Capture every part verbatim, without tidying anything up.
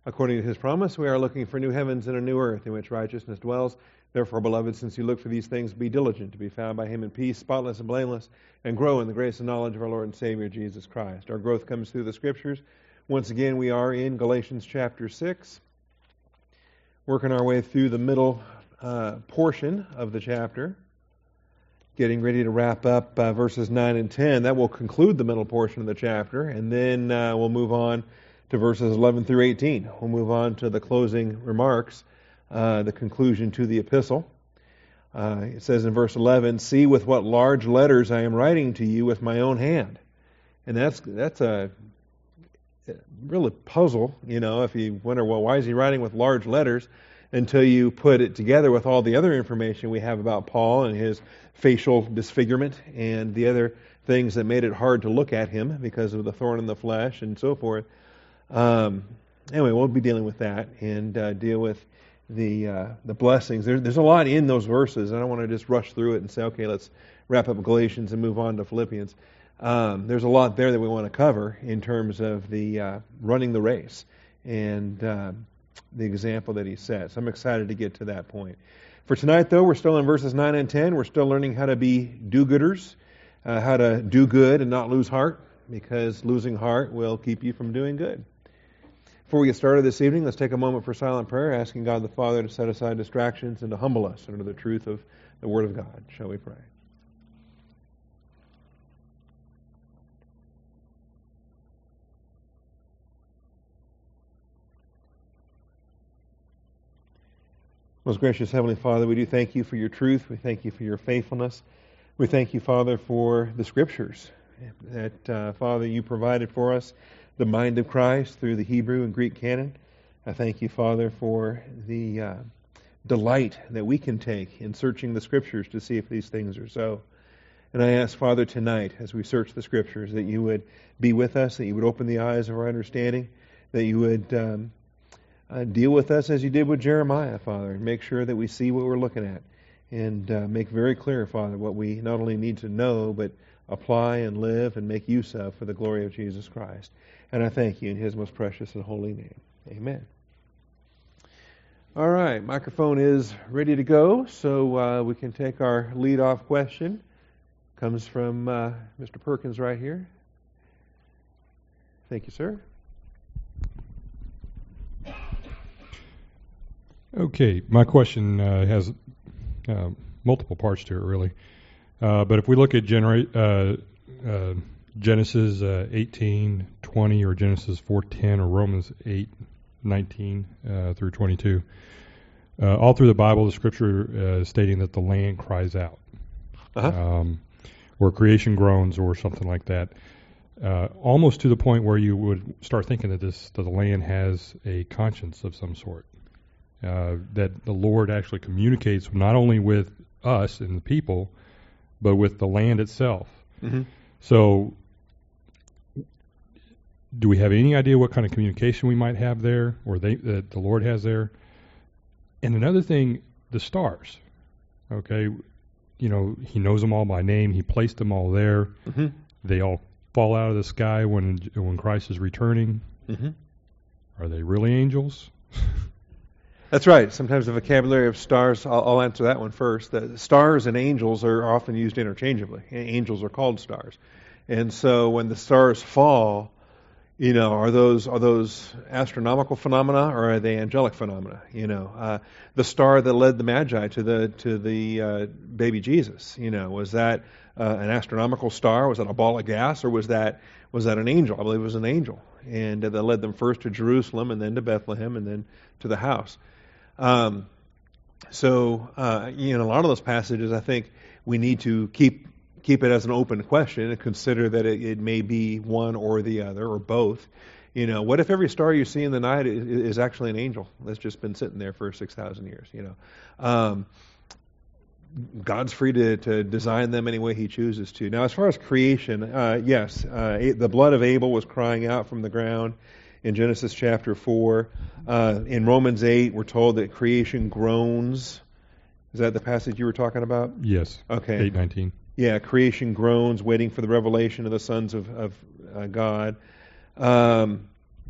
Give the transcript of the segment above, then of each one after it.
According to his promise, we are looking for new heavens and a new earth in which righteousness dwells. Therefore, beloved, since you look for these things, be diligent to be found by him in peace, spotless and blameless, and grow in the grace and knowledge of our Lord and Savior, Jesus Christ. Our growth comes through the Scriptures. Once again, we are in Galatians chapter six, working our way through the middle uh, portion of the chapter, getting ready to wrap up uh, verses nine and ten. That will conclude the middle portion of the chapter, and then uh, we'll move on to verses eleven through eighteen. We'll move on to the closing remarks, uh, the conclusion to the epistle. Uh, it says in verse eleven, "See with what large letters I am writing to you with my own hand." And that's that's a really puzzle, you know, if you wonder, well, why is he writing with large letters? Until you put it together with all the other information we have about Paul and his facial disfigurement and the other things that made it hard to look at him because of the thorn in the flesh and so forth. Um, anyway, we'll be dealing with that and uh, deal with the uh, the blessings. There, there's a lot in those verses. I don't want to just rush through it and say, okay, let's wrap up Galatians and move on to Philippians. Um, there's a lot there that we want to cover in terms of the uh, running the race and uh, the example that he sets. I'm excited to get to that point. For tonight, though, we're still in verses nine and ten. We're still learning how to be do-gooders, uh, how to do good and not lose heart, because losing heart will keep you from doing good. Before we get started this evening, let's take a moment for silent prayer, asking God the Father to set aside distractions and to humble us under the truth of the Word of God. Shall we pray? Most gracious Heavenly Father, we do thank you for your truth. We thank you for your faithfulness. We thank you, Father, for the Scriptures that, uh, Father, you provided for us, the mind of Christ through the Hebrew and Greek canon. I thank you, Father, for the uh, delight that we can take in searching the Scriptures to see if these things are so. And I ask, Father, tonight, as we search the Scriptures, that you would be with us, that you would open the eyes of our understanding, that you would um, uh, deal with us as you did with Jeremiah, Father, and make sure that we see what we're looking at, and uh, make very clear, Father, what we not only need to know, but apply and live and make use of for the glory of Jesus Christ. And I thank you in his most precious and holy name. Amen. All right, microphone is ready to go, so uh, we can take our lead-off question. Comes from uh, Mister Perkins right here. Thank you, sir. Okay, my question uh, has uh, multiple parts to it, really. Uh, but if we look at genera- uh, uh, Genesis uh, eighteen twenty or Genesis four ten or Romans eight nineteen uh, through twenty-two, uh, all through the Bible, the Scripture uh, is stating that the land cries out, Uh-huh. um, or creation groans, or something like that. Uh, almost to the point where you would start thinking that this that the land has a conscience of some sort. Uh, that the Lord actually communicates not only with us and the people, but with the land itself. Mm-hmm. So, do we have any idea what kind of communication we might have there, or they, that the Lord has there? And another thing, the stars. Okay, you know, He knows them all by name. He placed them all there. Mm-hmm. They all fall out of the sky when when Christ is returning. Mm-hmm. Are they really angels? That's right. Sometimes the vocabulary of stars, I'll, I'll answer that one first. The stars and angels are often used interchangeably. Angels are called stars. And so when the stars fall, you know, are those are those astronomical phenomena or are they angelic phenomena? You know, uh, the star that led the Magi to the to the uh, baby Jesus, you know, was that uh, an astronomical star? Was that a ball of gas, or was that was that an angel? I believe it was an angel, and uh, that led them first to Jerusalem and then to Bethlehem and then to the house. Um, so, uh, you know, a lot of those passages, I think we need to keep keep it as an open question and consider that it, it may be one or the other or both. You know, what if every star you see in the night is, is actually an angel that's just been sitting there for six thousand years? You know, um, God's free to, to design them any way He chooses to. Now, as far as creation, uh, yes, uh, the blood of Abel was crying out from the ground in Genesis chapter four. Uh, in Romans eight, we're told that creation groans. Is that the passage you were talking about? Yes. Okay. eight nineteen. Yeah, creation groans, waiting for the revelation of the sons of, of uh, God. Um,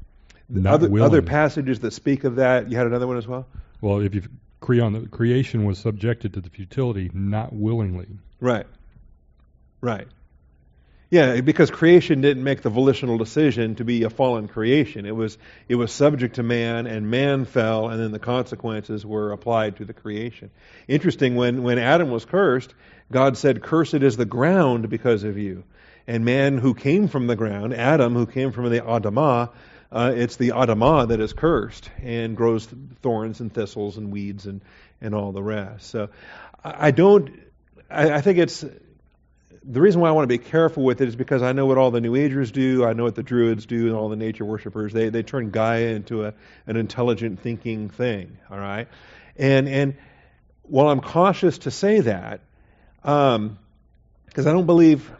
not other, willing. other passages that speak of that. You had another one as well? Well, if you creon, creation was subjected to the futility, not willingly. Right. Right. Yeah, because creation didn't make the volitional decision to be a fallen creation. It was it was subject to man, and man fell, and then the consequences were applied to the creation. Interesting, when, when Adam was cursed, God said, "Cursed is the ground because of you." And man who came from the ground, Adam who came from the Adamah, uh, it's the Adamah that is cursed and grows thorns and thistles and weeds and, and all the rest. So I, I don't, I, I think it's, the reason why I want to be careful with it is because I know what all the New Agers do, I know what the Druids do, and all the nature worshipers. They they turn Gaia into a an intelligent thinking thing, all right? And and while I'm cautious to say that, um, because I don't believe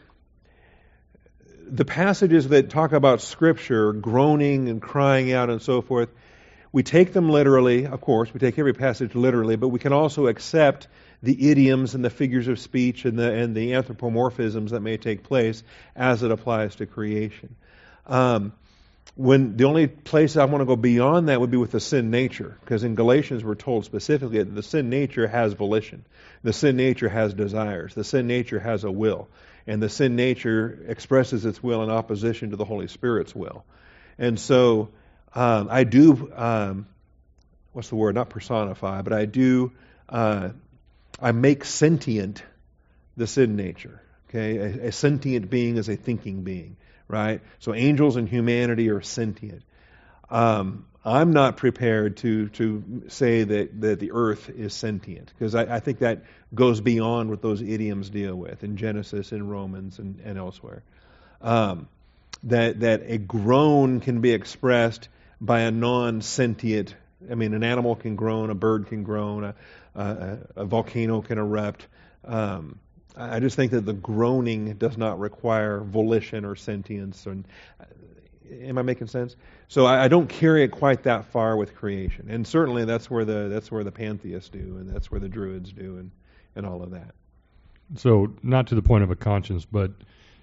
the passages that talk about Scripture, groaning and crying out and so forth, we take them literally, of course, we take every passage literally, but we can also accept the idioms and the figures of speech and the and the anthropomorphisms that may take place as it applies to creation. Um, when the only place I want to go beyond that would be with the sin nature, because in Galatians we're told specifically that the sin nature has volition, the sin nature has desires, the sin nature has a will, and the sin nature expresses its will in opposition to the Holy Spirit's will. And so um, I do, um, what's the word? Not personify, but I do. Uh, I make sentient the sin nature. Okay, a, a sentient being is a thinking being, right? So angels and humanity are sentient. Um, I'm not prepared to to say that, that the earth is sentient, because I, I think that goes beyond what those idioms deal with in Genesis, in Romans, and, and elsewhere. Um, that that a groan can be expressed by a non-sentient. I mean, an animal can groan, a bird can groan, a, a, a volcano can erupt. Um, I just think that the groaning does not require volition or sentience. And, am I making sense? So I, I don't carry it quite that far with creation, and certainly that's where the that's where the pantheists do, and that's where the Druids do, and, and all of that. So not to the point of a conscience, but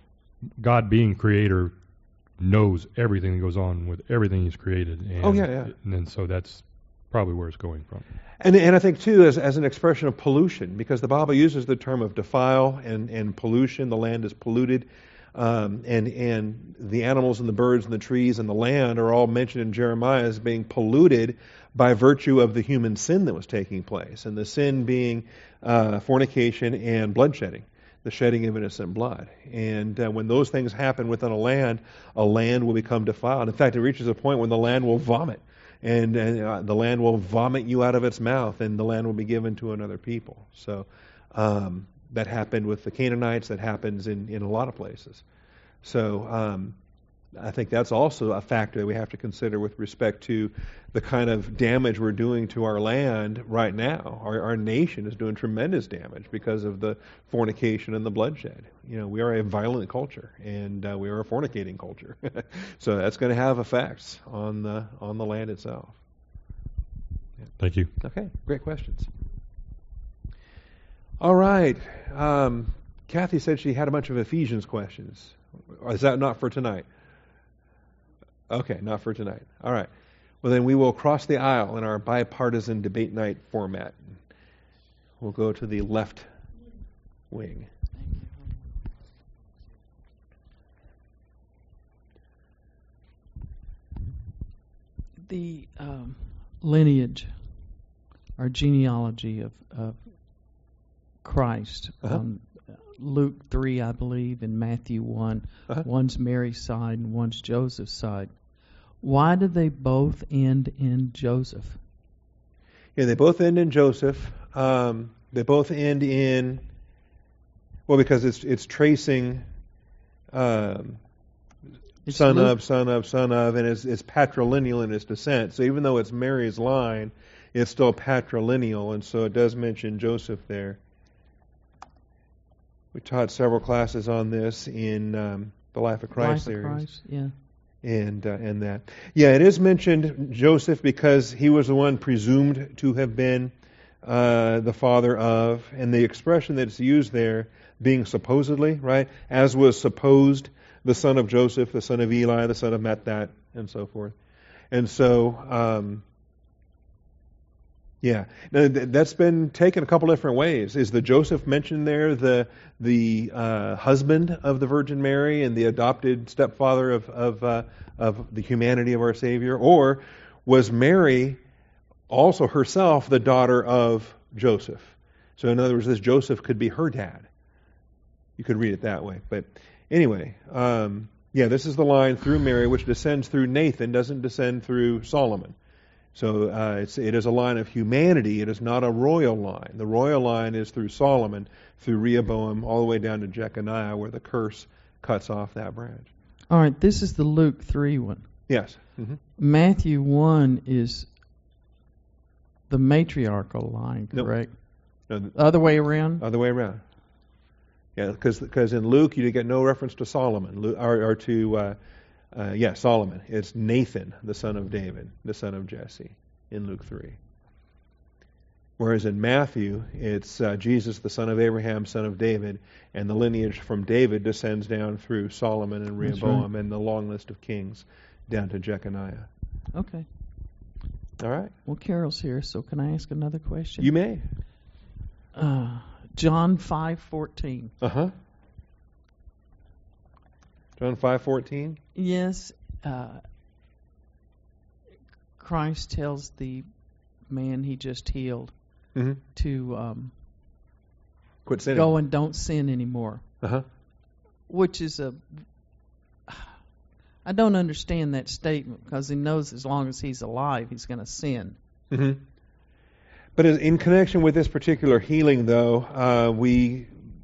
God being creator knows everything that goes on with everything He's created. And, oh yeah, yeah. And then so that's probably where it's going from. And and I think too, as as an expression of pollution, because the Bible uses the term of defile and, and pollution. The land is polluted, um, and and the animals and the birds and the trees and the land are all mentioned in Jeremiah as being polluted by virtue of the human sin that was taking place, and the sin being uh, fornication and bloodshedding, the shedding of innocent blood. And uh, when those things happen within a land, a land will become defiled. In fact, it reaches a point when the land will vomit. And, and uh, the land will vomit you out of its mouth, and the land will be given to another people. So um, that happened with the Canaanites. That happens in, in a lot of places. So um, I think that's also a factor that we have to consider with respect to the kind of damage we're doing to our land right now. Our, our nation is doing tremendous damage because of the fornication and the bloodshed. You know, we are a violent culture, and uh, we are a fornicating culture. So that's going to have effects on the on the land itself. Yeah. Thank you. Okay, great questions. All right. Um, Kathy said she had a bunch of Ephesians questions. Is that not for tonight? Okay, not for tonight. All right. Well, then we will cross the aisle in our bipartisan debate night format. We'll go to the left wing. The um, lineage or genealogy of, of Christ. Uh-huh. Um, Luke three, I believe, and Matthew one. Uh-huh. One's Mary's side and one's Joseph's side. Why do they both end in Joseph? Yeah, they both end in Joseph. Um, they both end in, well, because it's it's tracing um, It's son Luke. of, son of, son of, and it's, it's patrilineal in its descent. So even though it's Mary's line, it's still patrilineal, and so it does mention Joseph there. We taught several classes on this in um, the Life of Christ Life series. of Christ, yeah. And uh, and that, yeah, it is mentioned Joseph because he was the one presumed to have been uh, the father of, and the expression that's used there being supposedly, right, as was supposed the son of Joseph, the son of Eli, the son of Matthat, and so forth. And so, um, yeah, now, th- that's been taken a couple different ways. Is the Joseph mentioned there the the uh, husband of the Virgin Mary and the adopted stepfather of of, uh, of the humanity of our Savior, or was Mary also herself the daughter of Joseph? So, in other words, this Joseph could be her dad. You could read it that way, but anyway, um, yeah, this is the line through Mary, which descends through Nathan, doesn't descend through Solomon. So uh, it's, it is a line of humanity. It is not a royal line. The royal line is through Solomon, through Rehoboam, all the way down to Jeconiah, where the curse cuts off that branch. All right, this is the Luke three one. Yes. Mm-hmm. Matthew one is the matriarchal line, correct? Nope. No, the other way around? Other way around. Yeah, because in Luke you get no reference to Solomon, or, or to... Uh, Uh, yeah, Solomon. It's Nathan, the son of David, the son of Jesse, in Luke three. Whereas in Matthew, it's uh, Jesus, the son of Abraham, son of David, and the lineage from David descends down through Solomon and Rehoboam right. and the long list of kings down to Jeconiah. Okay. All right. Well, Carol's here, so can I ask another question? You may. Uh, John five fourteen. Uh-huh. John five fourteen? Yes. Uh, Christ tells the man he just healed mm-hmm. to um, quit sinning. Go and don't sin anymore. Uh-huh. Which is a... I don't understand that statement because he knows as long as he's alive, he's going to sin. Mm-hmm. But in connection with this particular healing, though, uh, we...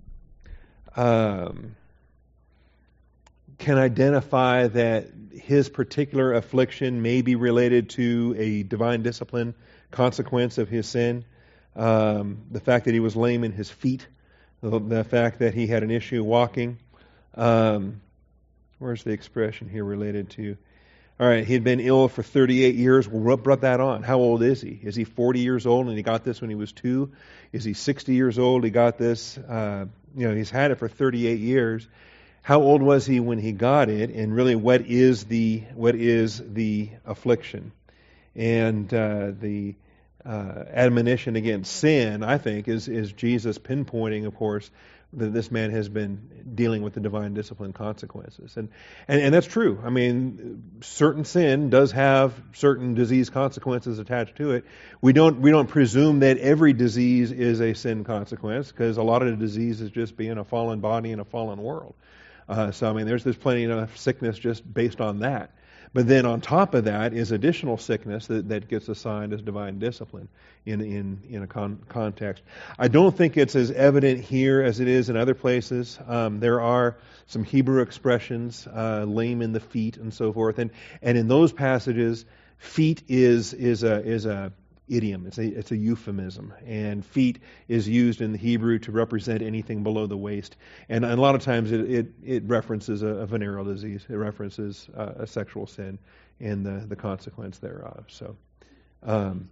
Um, can identify that his particular affliction may be related to a divine discipline consequence of his sin. Um, the fact that he was lame in his feet, the, the fact that he had an issue walking. Um, where's the expression here related to? All right, he had been ill for thirty-eight years. Well, what brought that on? How old is he? Is he forty years old and he got this when he was two? Is he sixty years old? He got this, uh, you know, he's had it for thirty-eight years. How old was he when he got it, and really what is the what is the affliction? And uh, the uh, admonition against sin, I think, is is Jesus pinpointing, of course, that this man has been dealing with the divine discipline consequences. And, and, and that's true. I mean, certain sin does have certain disease consequences attached to it. We don't we don't presume that every disease is a sin consequence, because a lot of the disease is just being a fallen body in a fallen world. Uh, so, I mean, there's, there's plenty of sickness just based on that. But then on top of that is additional sickness that, that gets assigned as divine discipline in in, in a con- context. I don't think it's as evident here as it is in other places. Um, there are some Hebrew expressions, uh, lame in the feet and so forth. And, and in those passages, feet is is a is a idiom. It's a it's a euphemism, and feet is used in the Hebrew to represent anything below the waist, and, and a lot of times it it, it references a, a venereal disease. It references uh, a sexual sin and the the consequence thereof. So, um,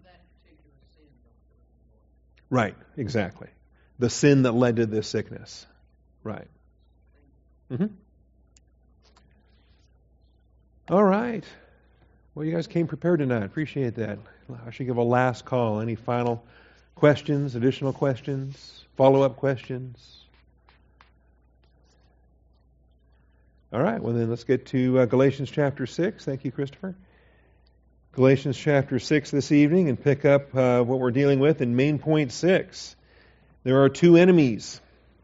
right, exactly, the sin that led to this sickness. Right. Mm-hmm. All right. Well, you guys came prepared tonight. Appreciate that. I should give a last call. Any final questions, additional questions, follow-up questions? All right. Well, then let's get to uh, Galatians chapter six. Thank you, Christopher. Galatians chapter six this evening, and pick up uh, what we're dealing with in main point six. There are two enemies.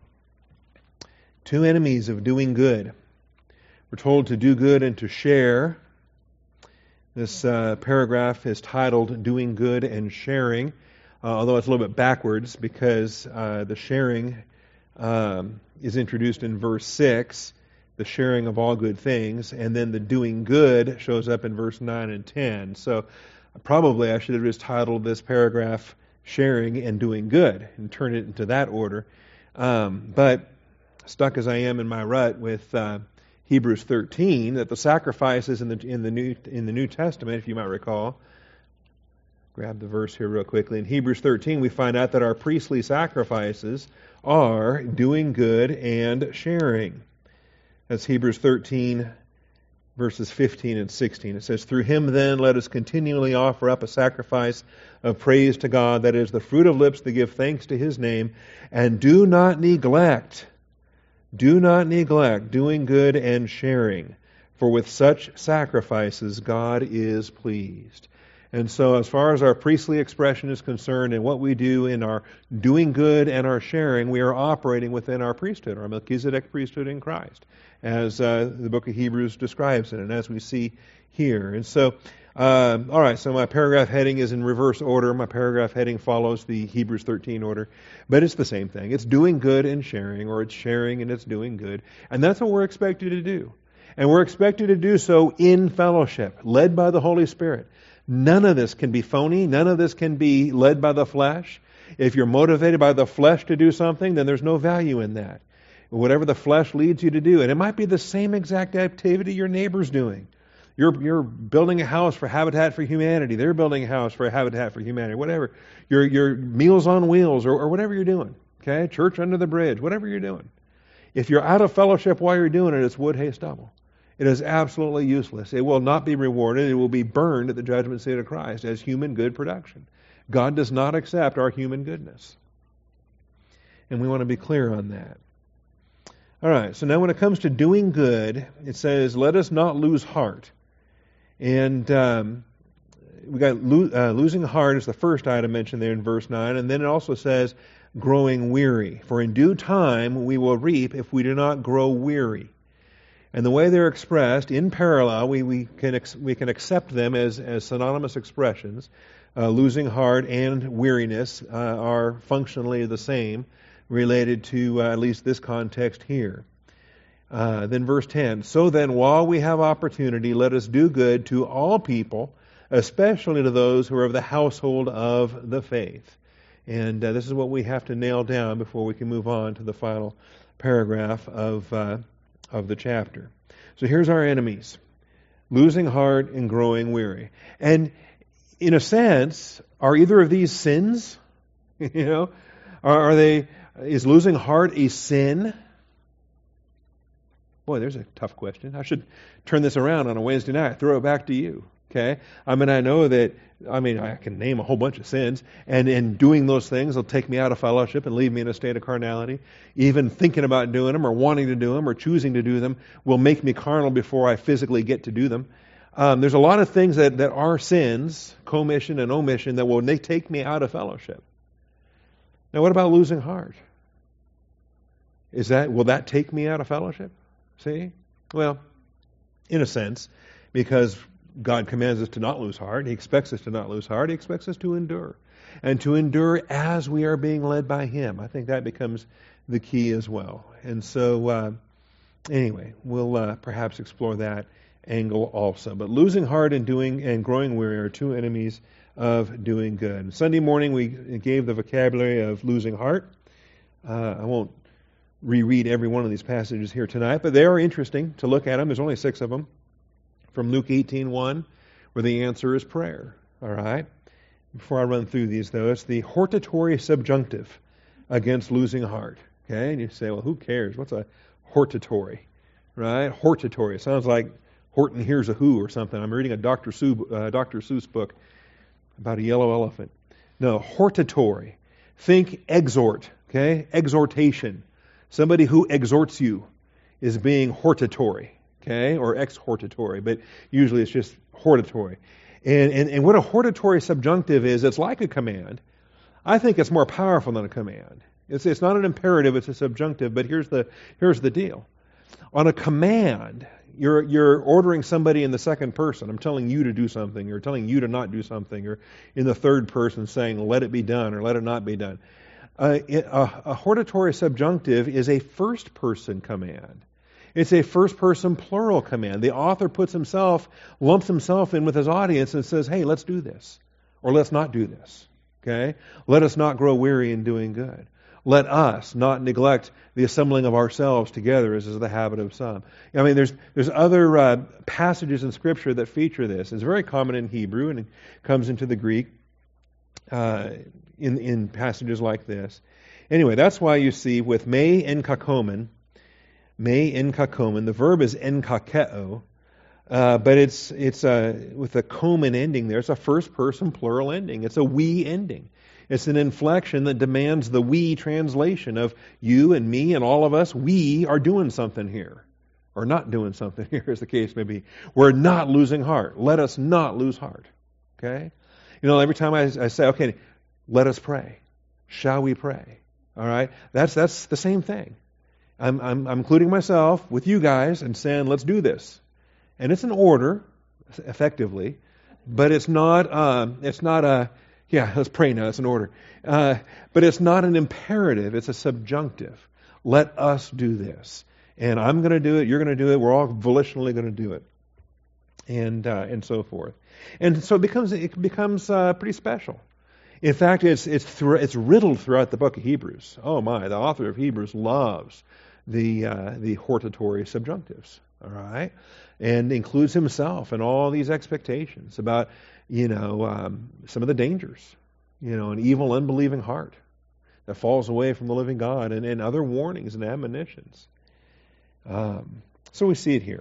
Two enemies of doing good. We're told to do good and to share. This uh, paragraph is titled Doing Good and Sharing, uh, although it's a little bit backwards because uh, the sharing um, is introduced in verse six, the sharing of all good things, and then the doing good shows up in verse nine and ten. So probably I should have just titled this paragraph Sharing and Doing Good and turn it into that order. Um, but stuck as I am in my rut with uh, Hebrews thirteen, that the sacrifices in the in the New in the New Testament, if you might recall, grab the verse here real quickly. In Hebrews thirteen, we find out that our priestly sacrifices are doing good and sharing. That's Hebrews thirteen, verses fifteen and sixteen. It says, "Through him then let us continually offer up a sacrifice of praise to God, that is the fruit of lips that give thanks to his name, and do not neglect, do not neglect doing good and sharing, for with such sacrifices God is pleased." And so as far as our priestly expression is concerned and what we do in our doing good and our sharing, we are operating within our priesthood, our Melchizedek priesthood in Christ, as uh, the book of Hebrews describes it and as we see here. And so, uh, all right, so my paragraph heading is in reverse order. My paragraph heading follows the Hebrews thirteen order, but it's the same thing. It's doing good and sharing, or it's sharing and it's doing good. And that's what we're expected to do. And we're expected to do so in fellowship, led by the Holy Spirit. None of this can be phony. None of this can be led by the flesh. If you're motivated by the flesh to do something, then there's no value in that. Whatever the flesh leads you to do. And it might be the same exact activity your neighbor's doing. You're, you're building a house for Habitat for Humanity. They're building a house for Habitat for Humanity. Whatever. Your, your Meals on Wheels or, or whatever you're doing. Okay? Church under the bridge. Whatever you're doing. If you're out of fellowship while you're doing it, it's wood, hay, stubble. It is absolutely useless. It will not be rewarded. It will be burned at the judgment seat of Christ as human good production. God does not accept our human goodness. And we want to be clear on that. All right, so now when it comes to doing good, it says, let us not lose heart. And um, we got lo- uh, losing heart is the first item mentioned there in verse nine. And then it also says, growing weary. For in due time we will reap if we do not grow weary. And the way they're expressed in parallel, we, we can ex- we can accept them as, as synonymous expressions. Uh, losing heart and weariness uh, are functionally the same, related to uh, at least this context here. Uh, then verse ten, "So then while we have opportunity, let us do good to all people, especially to those who are of the household of the faith." And uh, this is what we have to nail down before we can move on to the final paragraph of uh, of the chapter. So here's our enemies: losing heart and growing weary. And in a sense, are either of these sins? you know, are, are they? Is losing heart a sin? Boy, there's a tough question. I should turn this around on a Wednesday night, throw it back to you. Okay? I mean, I know that, I mean, I can name a whole bunch of sins, and in doing those things, they'll take me out of fellowship and leave me in a state of carnality. Even thinking about doing them, or wanting to do them, or choosing to do them, will make me carnal before I physically get to do them. Um, there's a lot of things that, that are sins, commission and omission, that will take me out of fellowship. Now, what about losing heart? Is that, will that take me out of fellowship? See? Well, in a sense, because God commands us to not lose heart. He expects us to not lose heart. He expects us to endure. And to endure as we are being led by Him. I think that becomes the key as well. And so, uh, anyway, we'll uh, perhaps explore that angle also. But losing heart and doing and growing weary are two enemies of doing good. Sunday morning we gave the vocabulary of losing heart. Uh, I won't reread every one of these passages here tonight, but they are interesting to look at them. There's only six of them. From Luke eighteen one, where the answer is prayer. All right? Before I run through these, though, it's the hortatory subjunctive against losing heart. Okay? And you say, well, who cares? What's a hortatory? Right? Hortatory. It sounds like Horton Hears a Who or something. I'm reading a Doctor Seuss, uh, Doctor Seuss book about a yellow elephant. No, hortatory. Think exhort. Okay? Exhortation. Somebody who exhorts you is being hortatory, okay, or exhortatory, but usually it's just hortatory. And, and, and what a hortatory subjunctive is, it's like a command. I think it's more powerful than a command. It's, it's not an imperative, it's a subjunctive, but here's the, here's the deal. On a command, you're, you're ordering somebody in the second person. I'm telling you to do something, or telling you to not do something, or in the third person saying, let it be done, or let it not be done. Uh, a, a hortatory subjunctive is a first-person command. It's a first-person plural command. The author puts himself, lumps himself in with his audience and says, hey, let's do this, or let's not do this. Okay? Let us not grow weary in doing good. Let us not neglect the assembling of ourselves together, as is the habit of some. I mean, there's there's other uh, passages in Scripture that feature this. It's very common in Hebrew, and it comes into the Greek uh, in in passages like this. Anyway, that's why you see with me enkakomen, me enkakomen, the verb is enkakeo. Uh, but it's it's uh, with a Komen ending there. It's a first-person plural ending. It's a we ending. It's an inflection that demands the we translation of you and me and all of us. We are doing something here, or not doing something here, as the case may be. We're not losing heart. Let us not lose heart. Okay? You know, every time I, I say, okay, let us pray. Shall we pray? All right? That's that's the same thing. I'm, I'm, I'm including myself with you guys and saying, let's do this. And it's an order, effectively, but it's not. Uh, it's not a. Yeah, let's pray now. It's an order, uh, but it's not an imperative. It's a subjunctive. Let us do this, and I'm going to do it. You're going to do it. We're all volitionally going to do it, and uh, and so forth. And so it becomes it becomes uh, pretty special. In fact, it's it's thro- it's riddled throughout the book of Hebrews. Oh my! The author of Hebrews loves the uh, the hortatory subjunctives. All right, and includes himself in all these expectations about, you know, um, some of the dangers, you know, an evil, unbelieving heart that falls away from the living God, and, and other warnings and admonitions. Um, so we see it here.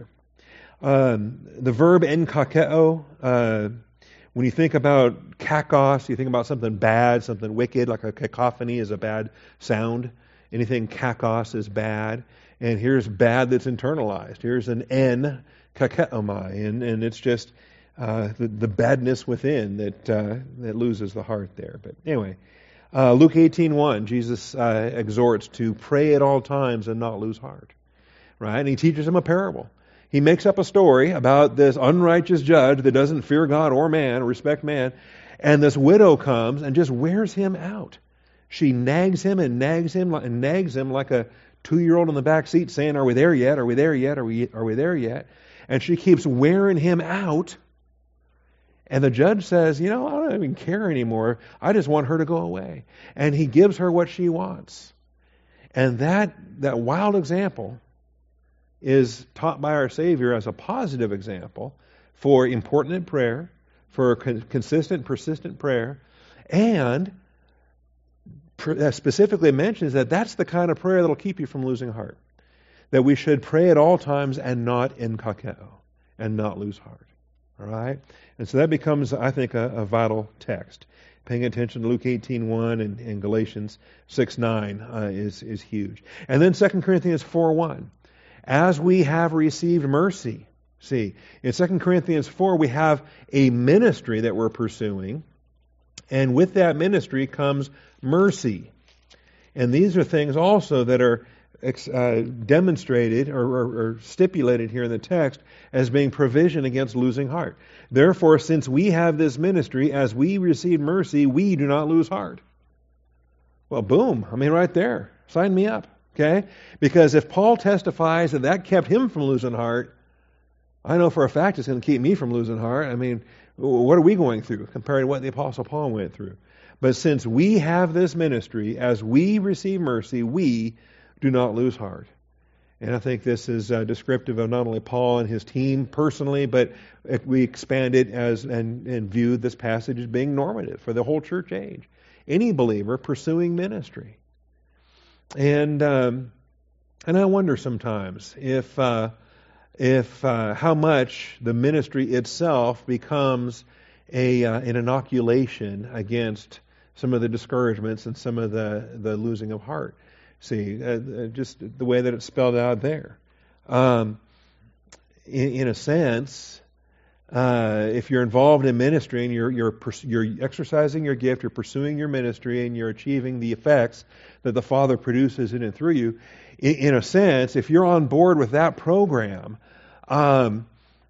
Um, the verb enkakeo, uh, when you think about kakos, you think about something bad, something wicked, like a cacophony is a bad sound. Anything kakos is bad. And here's bad that's internalized. Here's an en, kakeomai, and, and it's just uh, the, the badness within that uh, that loses the heart there. But anyway, uh, Luke eighteen one, Jesus uh, exhorts to pray at all times and not lose heart. Right? And he teaches them a parable. He makes up a story about this unrighteous judge that doesn't fear God or man, or respect man, and this widow comes and just wears him out. She nags him and nags him and nags him like a two-year-old in the back seat saying, are we there yet? Are we there yet? Are we are we there yet? And she keeps wearing him out. And the judge says, you know, I don't even care anymore. I just want her to go away. And he gives her what she wants. And that that wild example is taught by our Savior as a positive example for important prayer, for con- consistent, persistent prayer, and specifically mentions that that's the kind of prayer that will keep you from losing heart. That we should pray at all times and not in kakeo, and not lose heart. All right? And so that becomes, I think, a, a vital text. Paying attention to Luke eighteen one and, and Galatians six nine uh, is, is huge. And then Second Corinthians four one. As we have received mercy. See, in Second Corinthians four, we have a ministry that we're pursuing. And with that ministry comes mercy. And these are things also that are uh, demonstrated or, or, or stipulated here in the text as being provision against losing heart. Therefore, since we have this ministry, as we receive mercy, we do not lose heart. Well, boom. I mean, right there. Sign me up. Okay? Because if Paul testifies that that kept him from losing heart, I know for a fact it's going to keep me from losing heart. I mean, what are we going through compared to what the Apostle Paul went through? But since we have this ministry, as we receive mercy, we do not lose heart. And I think this is uh, descriptive of not only Paul and his team personally, but if we expand it as and, and view this passage as being normative for the whole church age. Any believer pursuing ministry. And um, and I wonder sometimes if uh, if uh, how much the ministry itself becomes a uh, an inoculation against some of the discouragements and some of the, the losing of heart. See, uh, just the way that it's spelled out there. Um, in, in a sense, uh, if you're involved in ministry and you're you're you're exercising your gift, you're pursuing your ministry, and you're achieving the effects that the Father produces in and through you, in, in a sense, if you're on board with that program, um,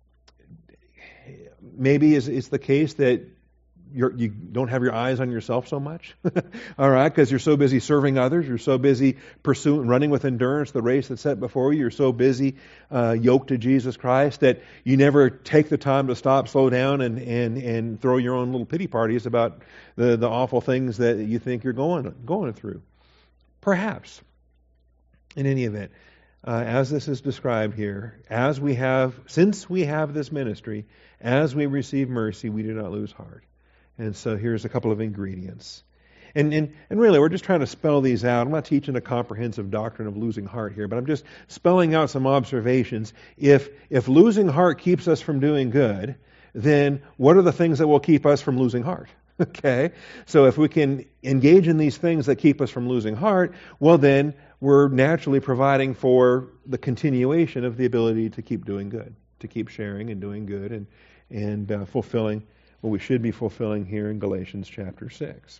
maybe it's, it's the case that You're, you don't have your eyes on yourself so much, all right, because you're so busy serving others, you're so busy pursuing, running with endurance the race that's set before you, you're so busy uh, yoked to Jesus Christ that you never take the time to stop, slow down, and, and, and throw your own little pity parties about the, the awful things that you think you're going going through. Perhaps, in any event, uh, as this is described here, as we have, since we have this ministry, as we receive mercy, we do not lose heart. And so here's a couple of ingredients. And, and and really, we're just trying to spell these out. I'm not teaching a comprehensive doctrine of losing heart here, but I'm just spelling out some observations. If if losing heart keeps us from doing good, then what are the things that will keep us from losing heart? Okay? So if we can engage in these things that keep us from losing heart, well then, we're naturally providing for the continuation of the ability to keep doing good, to keep sharing and doing good and, and uh, fulfilling what we should be fulfilling here in Galatians chapter six.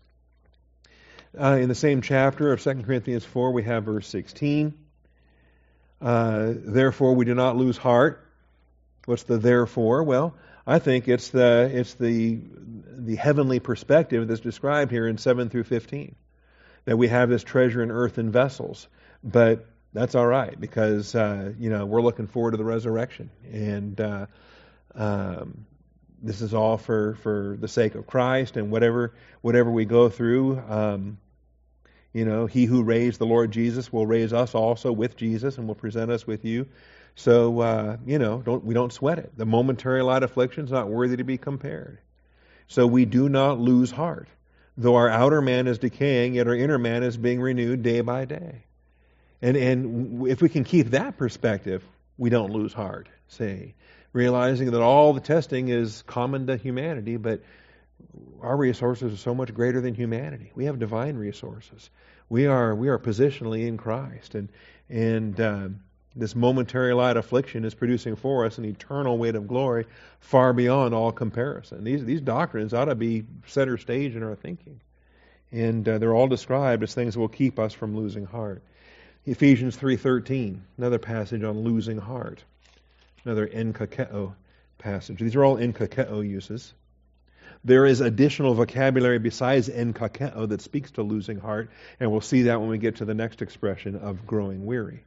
Uh, in the same chapter of Second Corinthians four, we have verse sixteen. Uh, therefore, we do not lose heart. What's the therefore? Well, I think it's the it's the the heavenly perspective that's described here in seven through fifteen. That we have this treasure in earthen vessels, but that's all right because uh, you know we're looking forward to the resurrection, and uh, um, this is all for, for the sake of Christ, and whatever whatever we go through, um, you know, He who raised the Lord Jesus will raise us also with Jesus, and will present us with you. So uh, you know, don't we don't sweat it. The momentary light affliction is not worthy to be compared. So we do not lose heart. Though our outer man is decaying, yet our inner man is being renewed day by day. And and if we can keep that perspective, we don't lose heart, see. Realizing that all the testing is common to humanity, but our resources are so much greater than humanity. We have divine resources. We are we are positionally in Christ. And, and uh, this momentary light affliction is producing for us an eternal weight of glory far beyond all comparison. These these doctrines ought to be center stage in our thinking. And uh, they're all described as things that will keep us from losing heart. Ephesians three thirteen, another passage on losing heart. Another enkakeo passage. These are all enkakeo uses. There is additional vocabulary besides enkakeo that speaks to losing heart, and we'll see that when we get to the next expression of growing weary.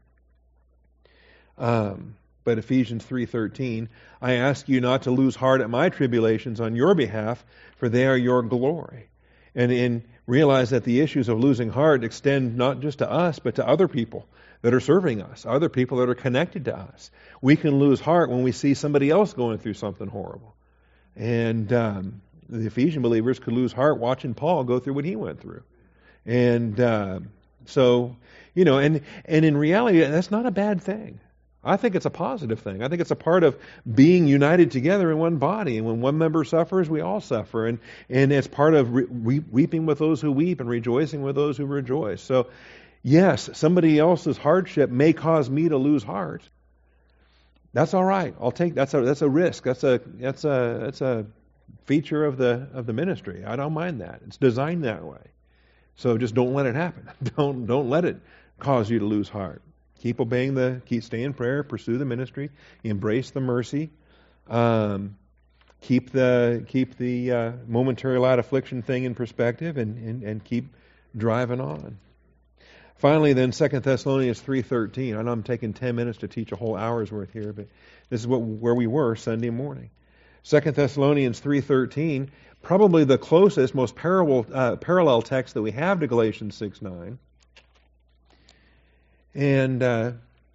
Um, but Ephesians three thirteen, I ask you not to lose heart at my tribulations on your behalf, for they are your glory. And in realize that the issues of losing heart extend not just to us, but to other people that are serving us, other people that are connected to us. We can lose heart when we see somebody else going through something horrible. And um, the Ephesian believers could lose heart watching Paul go through what he went through. And uh, so, you know, and, and in reality, that's not a bad thing. I think it's a positive thing. I think it's a part of being united together in one body. And when one member suffers, we all suffer. And, and it's part of re- weeping with those who weep and rejoicing with those who rejoice. So, yes, somebody else's hardship may cause me to lose heart. That's all right. I'll take that's a that's a risk. That's a that's a that's a feature of the of the ministry. I don't mind that. It's designed that way. So just don't let it happen. Don't don't let it cause you to lose heart. Keep obeying the, keep stay in prayer, pursue the ministry, embrace the mercy, um, keep the keep the uh, momentary light affliction thing in perspective, and, and, and keep driving on. Finally, then, Second Thessalonians three thirteen. I know I'm taking ten minutes to teach a whole hour's worth here, but this is what where we were Sunday morning. Second Thessalonians three thirteen, probably the closest, most parallel uh, parallel text that we have to Galatians six nine. And uh,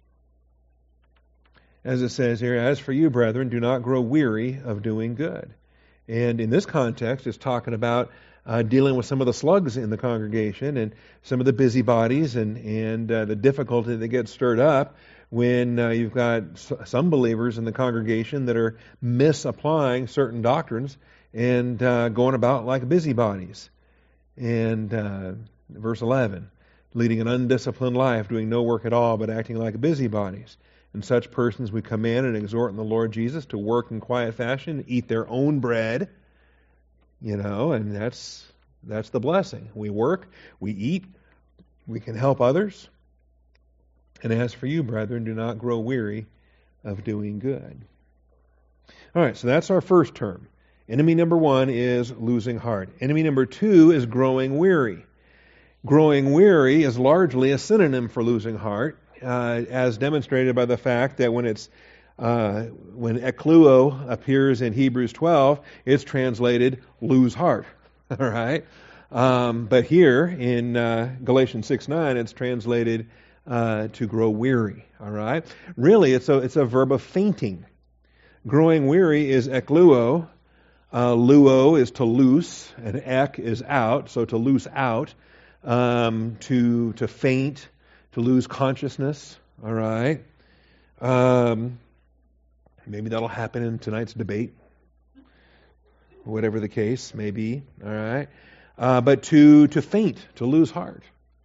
as it says here, as for you, brethren, do not grow weary of doing good. And in this context, it's talking about uh, dealing with some of the slugs in the congregation and some of the busybodies and, and uh, the difficulty that gets stirred up when uh, you've got some believers in the congregation that are misapplying certain doctrines and uh, going about like busybodies. And uh, verse eleven, leading an undisciplined life, doing no work at all, but acting like busybodies. And such persons we command and exhort in the Lord Jesus to work in quiet fashion, eat their own bread, you know, and that's that's the blessing. We work, we eat, we can help others. And as for you, brethren, do not grow weary of doing good. All right, so that's our first term. Enemy number one is losing heart. Enemy number two is growing weary. Growing weary is largely a synonym for losing heart, uh, as demonstrated by the fact that when it's uh, when ekluo appears in Hebrews twelve, it's translated lose heart. All right, um, but here in uh, Galatians six nine, it's translated uh, to grow weary. All right, really, it's a it's a verb of fainting. Growing weary is ekluo. Uh, luo is to loose, and ek is out, so to loose out, um, to to faint, to lose consciousness. All right. Um, maybe that'll happen in tonight's debate, whatever the case may be. All right. Uh, but to to faint, to lose heart.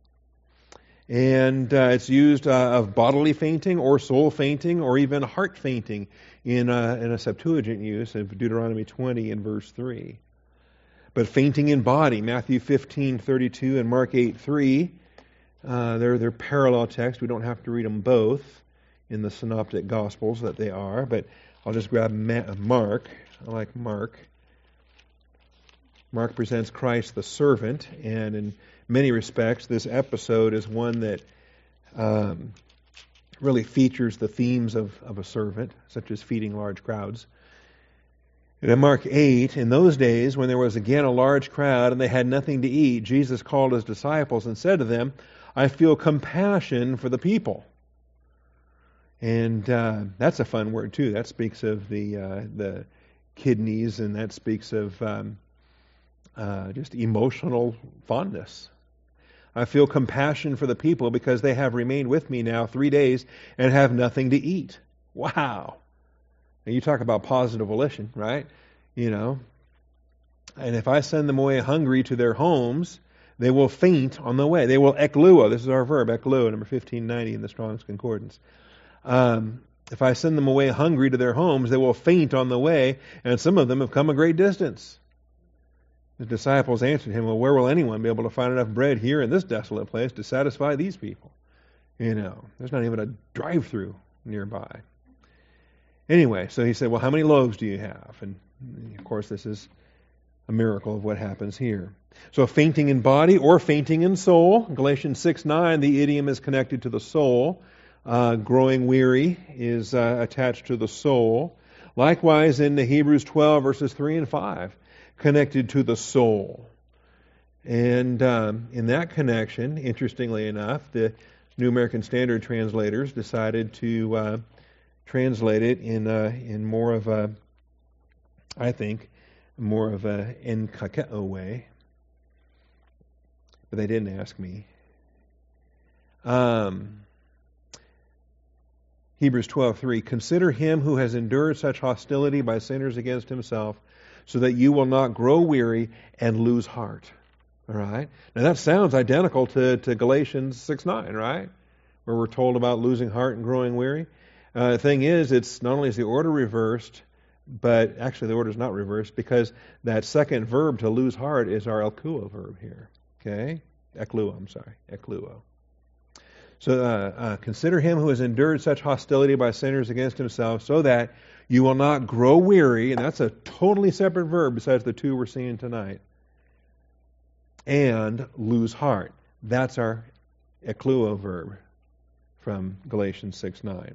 And uh, it's used uh, of bodily fainting or soul fainting or even heart fainting in a, in a Septuagint use of Deuteronomy twenty and verse three. But fainting in body, Matthew fifteen thirty-two and Mark eight three, uh, they're, they're parallel texts. We don't have to read them both in the synoptic gospels that they are, but I'll just grab Ma- Mark. I like Mark. Mark presents Christ the servant, and in many respects, this episode is one that um, really features the themes of, of a servant, such as feeding large crowds. And in Mark eight, in those days, when there was again a large crowd and they had nothing to eat, Jesus called his disciples and said to them, I feel compassion for the people. And uh, that's a fun word, too. That speaks of the uh, the kidneys, and that speaks of um, uh, just emotional fondness. I feel compassion for the people because they have remained with me now three days and have nothing to eat. Wow. And you talk about positive volition, right? You know. And if I send them away hungry to their homes, they will faint on the way. They will ekluo. This is our verb, ekluo, number fifteen ninety in the Strong's Concordance. Um, if I send them away hungry to their homes, they will faint on the way, and some of them have come a great distance. The disciples answered him, well, where will anyone be able to find enough bread here in this desolate place to satisfy these people? You know, there's not even a drive-through nearby. Anyway, so he said, well, how many loaves do you have? And, of course, this is a miracle of what happens here. So fainting in body or fainting in soul. Galatians six nine, the idiom is connected to the soul. Uh, growing weary is uh, attached to the soul. Likewise, in the Hebrews twelve, verses three and five, connected to the soul. And um, in that connection, interestingly enough, the New American Standard translators decided to uh, translate it in uh, in more of a, I think, more of a enkakeo way. But they didn't ask me. Um, Hebrews twelve three, consider him who has endured such hostility by sinners against himself, so that you will not grow weary and lose heart. All right? Now that sounds identical to, to Galatians six nine, right? Where we're told about losing heart and growing weary. Uh, the thing is, it's not only is the order reversed, but actually the order is not reversed, because that second verb to lose heart is our ekluo verb here. Okay? Ekluo, I'm sorry. Ekluo. So uh, uh, consider him who has endured such hostility by sinners against himself, so that you will not grow weary, and that's a totally separate verb besides the two we're seeing tonight, and lose heart. That's our ekluo verb from Galatians six nine.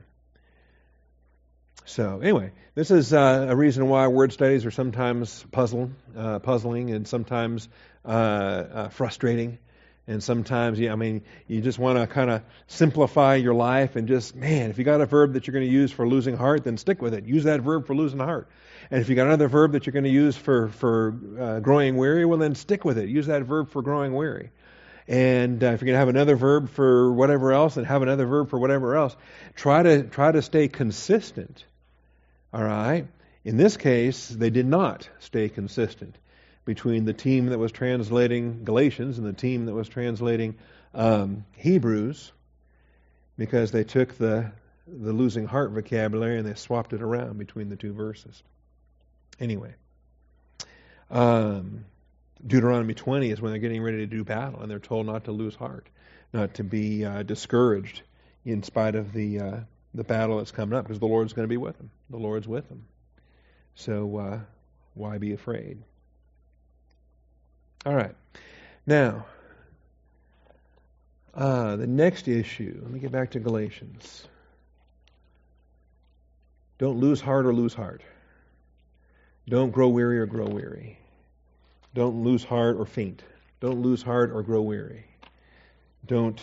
So anyway, this is uh, a reason why word studies are sometimes puzzling, uh, puzzling, and sometimes uh, uh, frustrating. And sometimes, yeah, I mean, you just want to kind of simplify your life and just, man, if you got a verb that you're going to use for losing heart, then stick with it. Use that verb for losing heart. And if you got another verb that you're going to use for for uh, growing weary, well, then stick with it. Use that verb for growing weary. And uh, if you're going to have another verb for whatever else, and have another verb for whatever else, try to try to stay consistent. All right. In this case, they did not stay consistent between the team that was translating Galatians and the team that was translating um, Hebrews, because they took the the losing heart vocabulary and they swapped it around between the two verses. Anyway, um, Deuteronomy twenty is when they're getting ready to do battle, and they're told not to lose heart, not to be uh, discouraged in spite of the uh, the battle that's coming up, because the Lord's going to be with them. The Lord's with them. So uh, why be afraid? All right. Now, uh, the next issue. Let me get back to Galatians. Don't lose heart or lose heart. Don't grow weary or grow weary. Don't lose heart or faint. Don't lose heart or grow weary. Don't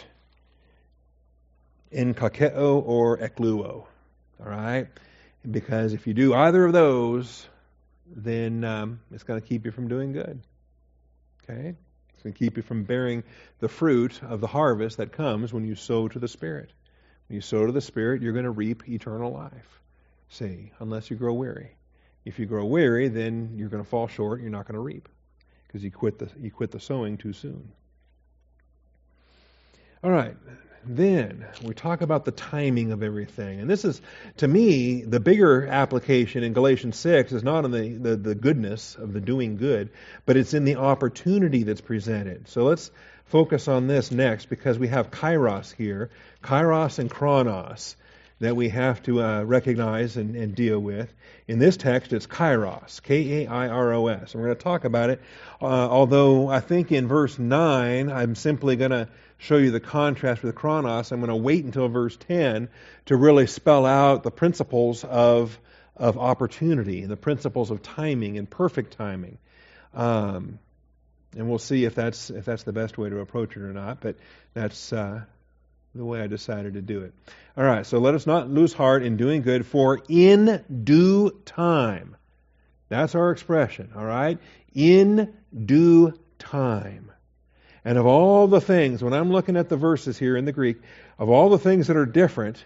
enkakeo or ekluo. All right? Because if you do either of those, then um, it's going to keep you from doing good. Okay? It's going to keep you from bearing the fruit of the harvest that comes when you sow to the Spirit. When you sow to the Spirit, you're going to reap eternal life. See, unless you grow weary. If you grow weary, then you're going to fall short. You're not going to reap because you quit the you quit the sowing too soon. All right. Then we talk about the timing of everything. And this is, to me, the bigger application in Galatians six is not in the, the, the goodness of the doing good, but it's in the opportunity that's presented. So let's focus on this next because we have kairos here, kairos and chronos, that we have to uh, recognize and, and deal with. In this text, it's kairos, K A I R O S. And we're going to talk about it, uh, although I think in verse nine, I'm simply going to show you the contrast with chronos. I'm going to wait until verse ten to really spell out the principles of, of opportunity and the principles of timing and perfect timing. Um, and we'll see if that's if that's the best way to approach it or not, but that's uh, the way I decided to do it. All right, so let us not lose heart in doing good, for in due time. That's our expression, all right? In due time. And of all the things, when I'm looking at the verses here in the Greek, of all the things that are different,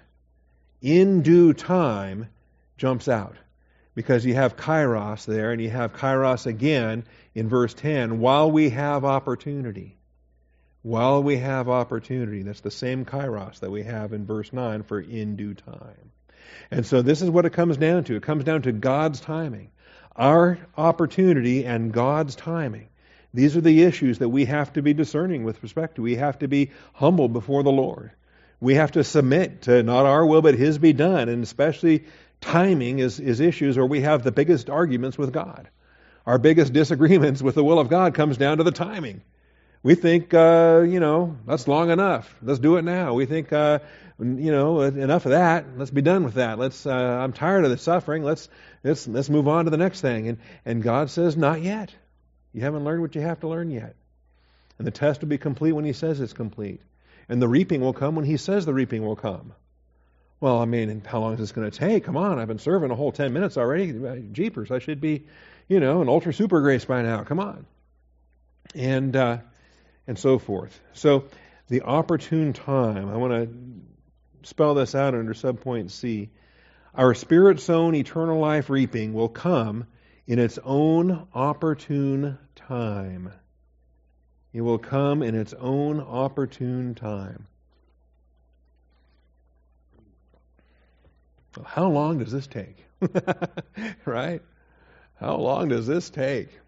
in due time jumps out. Because you have kairos there, and you have kairos again in verse ten, while we have opportunity. While we have opportunity. That's the same kairos that we have in verse nine for in due time. And so this is what it comes down to. It comes down to God's timing. Our opportunity and God's timing. These are the issues that we have to be discerning with respect to. We have to be humble before the Lord. We have to submit to not our will but His be done. And especially timing is, is issues where we have the biggest arguments with God. Our biggest disagreements with the will of God comes down to the timing. We think, uh, you know, that's long enough. Let's do it now. We think, uh, you know, enough of that. Let's be done with that. Let's. Uh, I'm tired of the suffering. Let's let's let's move on to the next thing. And and God says, not yet. You haven't learned what you have to learn yet. And the test will be complete when He says it's complete. And the reaping will come when He says the reaping will come. Well, I mean, how long is this going to take? Come on, I've been serving a whole ten minutes already. Jeepers, I should be, you know, an ultra super grace by now. Come on. And uh, and so forth. So the opportune time, I want to spell this out under subpoint C. Our Spirit-sown eternal life reaping will come in its own opportune time. It will come in its own opportune time. Well, how long does this take? Right? How long does this take?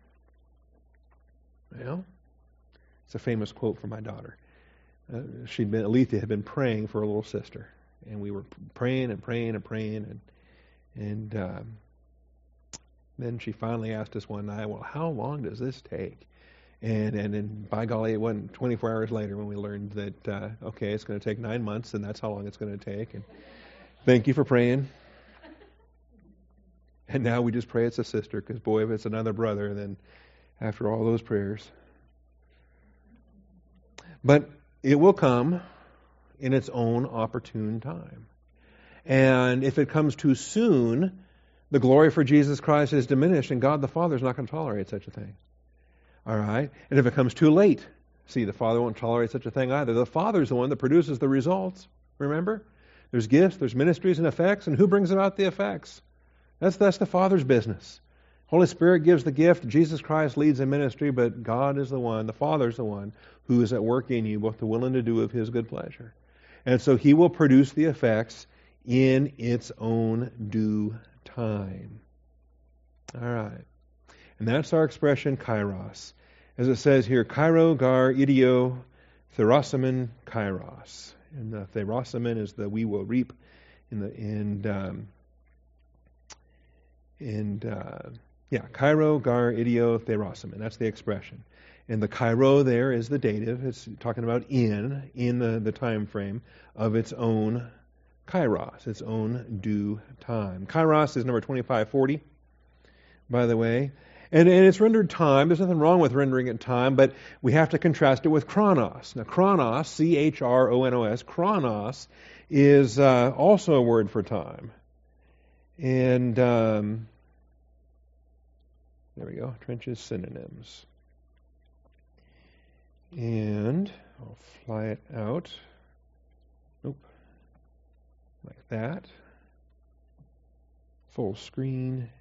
Well, it's a famous quote from my daughter. Uh, she'd been, Alethea had been praying for her little sister, and we were praying and praying and praying, and and um, then she finally asked us one night, "Well, how long does this take?" And and then, by golly, it wasn't twenty-four hours later when we learned that uh, okay, it's going to take nine months, and that's how long it's going to take. And thank you for praying. And now we just pray it's a sister, because boy, if it's another brother, then after all those prayers. But it will come in its own opportune time. And if it comes too soon, the glory for Jesus Christ is diminished, and God the Father is not going to tolerate such a thing. All right? And if it comes too late, see, the Father won't tolerate such a thing either. The Father is the one that produces the results. Remember? There's gifts, there's ministries and effects, and who brings about the effects? That's, that's the Father's business. Holy Spirit gives the gift, Jesus Christ leads the ministry, but God is the one, the Father is the one who is at work in you, both the will and to do of His good pleasure. And so He will produce the effects in its own due time. All right. And that's our expression, kairos. As it says here, kairo, gar, idio, therosomen, kairos. And the therosomen is the we will reap in the and um, and uh, yeah, kairo, gar, idio, therosomen. That's the expression. And the kairo there is the dative. It's talking about in, in the, the time frame of its own kairos, its own due time. Kairos is number twenty-five forty, by the way. And, and it's rendered time. There's nothing wrong with rendering it time, but we have to contrast it with chronos. Now, chronos, C H R O N O S, chronos is uh, also a word for time. And um, There we go. Trenches synonyms. And I'll fly it out. Nope. Like that. Full screen.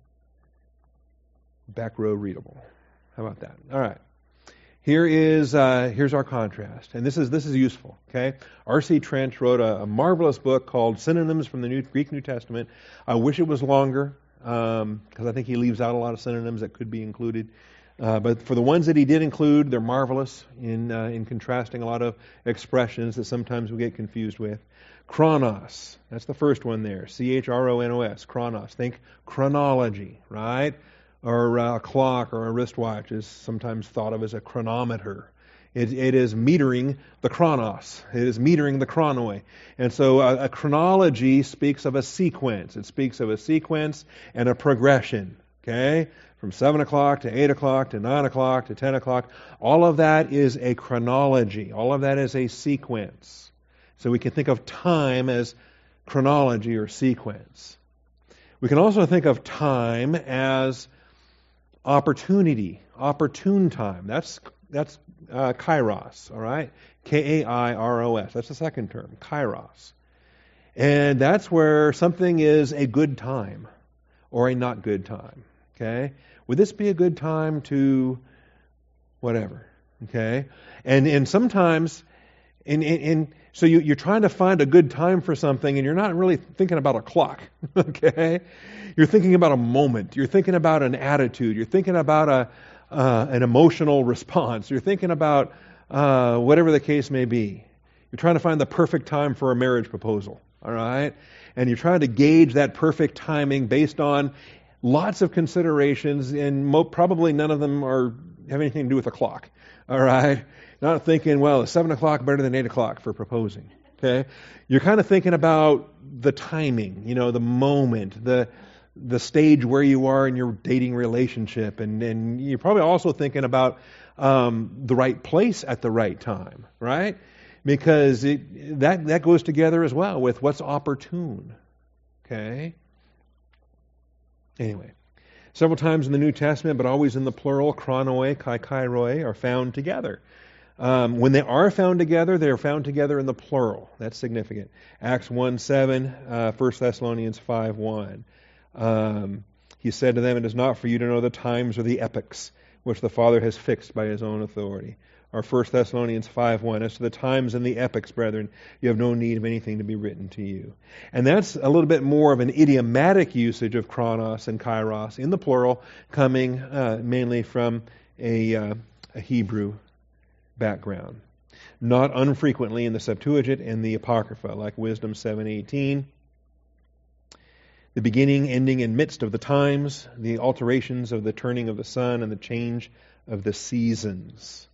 Back row readable. How about that? All right. Here is uh, here's our contrast, and this is this is useful. Okay, R C Trench wrote a, a marvelous book called Synonyms from the New, Greek New Testament. I wish it was longer because um, I think he leaves out a lot of synonyms that could be included. Uh, but for the ones that he did include, they're marvelous in uh, in contrasting a lot of expressions that sometimes we get confused with. Chronos, that's the first one there. C H R O N O S. Chronos. Think chronology, right? Or a clock or a wristwatch is sometimes thought of as a chronometer. It, it is metering the chronos. It is metering the chronoi. And so a, a chronology speaks of a sequence. It speaks of a sequence and a progression. Okay? From seven o'clock to eight o'clock to nine o'clock to ten o'clock. All of that is a chronology. All of that is a sequence. So we can think of time as chronology or sequence. We can also think of time as opportunity, opportune time. That's that's uh, kairos, all right? K A I R O S. That's the second term, kairos. And that's where something is a good time or a not good time, okay? Would this be a good time to whatever, okay? And and sometimes, in, in, in so you, you're trying to find a good time for something and you're not really thinking about a clock, okay? You're thinking about a moment. You're thinking about an attitude. You're thinking about a uh, an emotional response. You're thinking about uh, whatever the case may be. You're trying to find the perfect time for a marriage proposal, all right? And you're trying to gauge that perfect timing based on lots of considerations, and mo- probably none of them are have anything to do with a clock, all right? Not thinking, well, is seven o'clock better than eight o'clock for proposing, okay? You're kind of thinking about the timing, you know, the moment, the the stage where you are in your dating relationship, and, and you're probably also thinking about um, the right place at the right time, right? Because it, that that goes together as well with what's opportune, okay? Anyway, several times in the New Testament, but always in the plural, chronoi, kai kairoi, are found together. Um, when they are found together, they are found together in the plural. That's significant. Acts one seven, uh, First Thessalonians five one. Um, he said to them, "It is not for you to know the times or the epochs which the Father has fixed by his own authority." Or First Thessalonians five one, "As to the times and the epochs, brethren, you have no need of anything to be written to you." And that's a little bit more of an idiomatic usage of chronos and kairos in the plural, coming uh, mainly from a, uh, a Hebrew background. Not unfrequently in the Septuagint and the Apocrypha, like Wisdom seven eighteen. The beginning, ending, and midst of the times, the alterations of the turning of the sun, and the change of the seasons.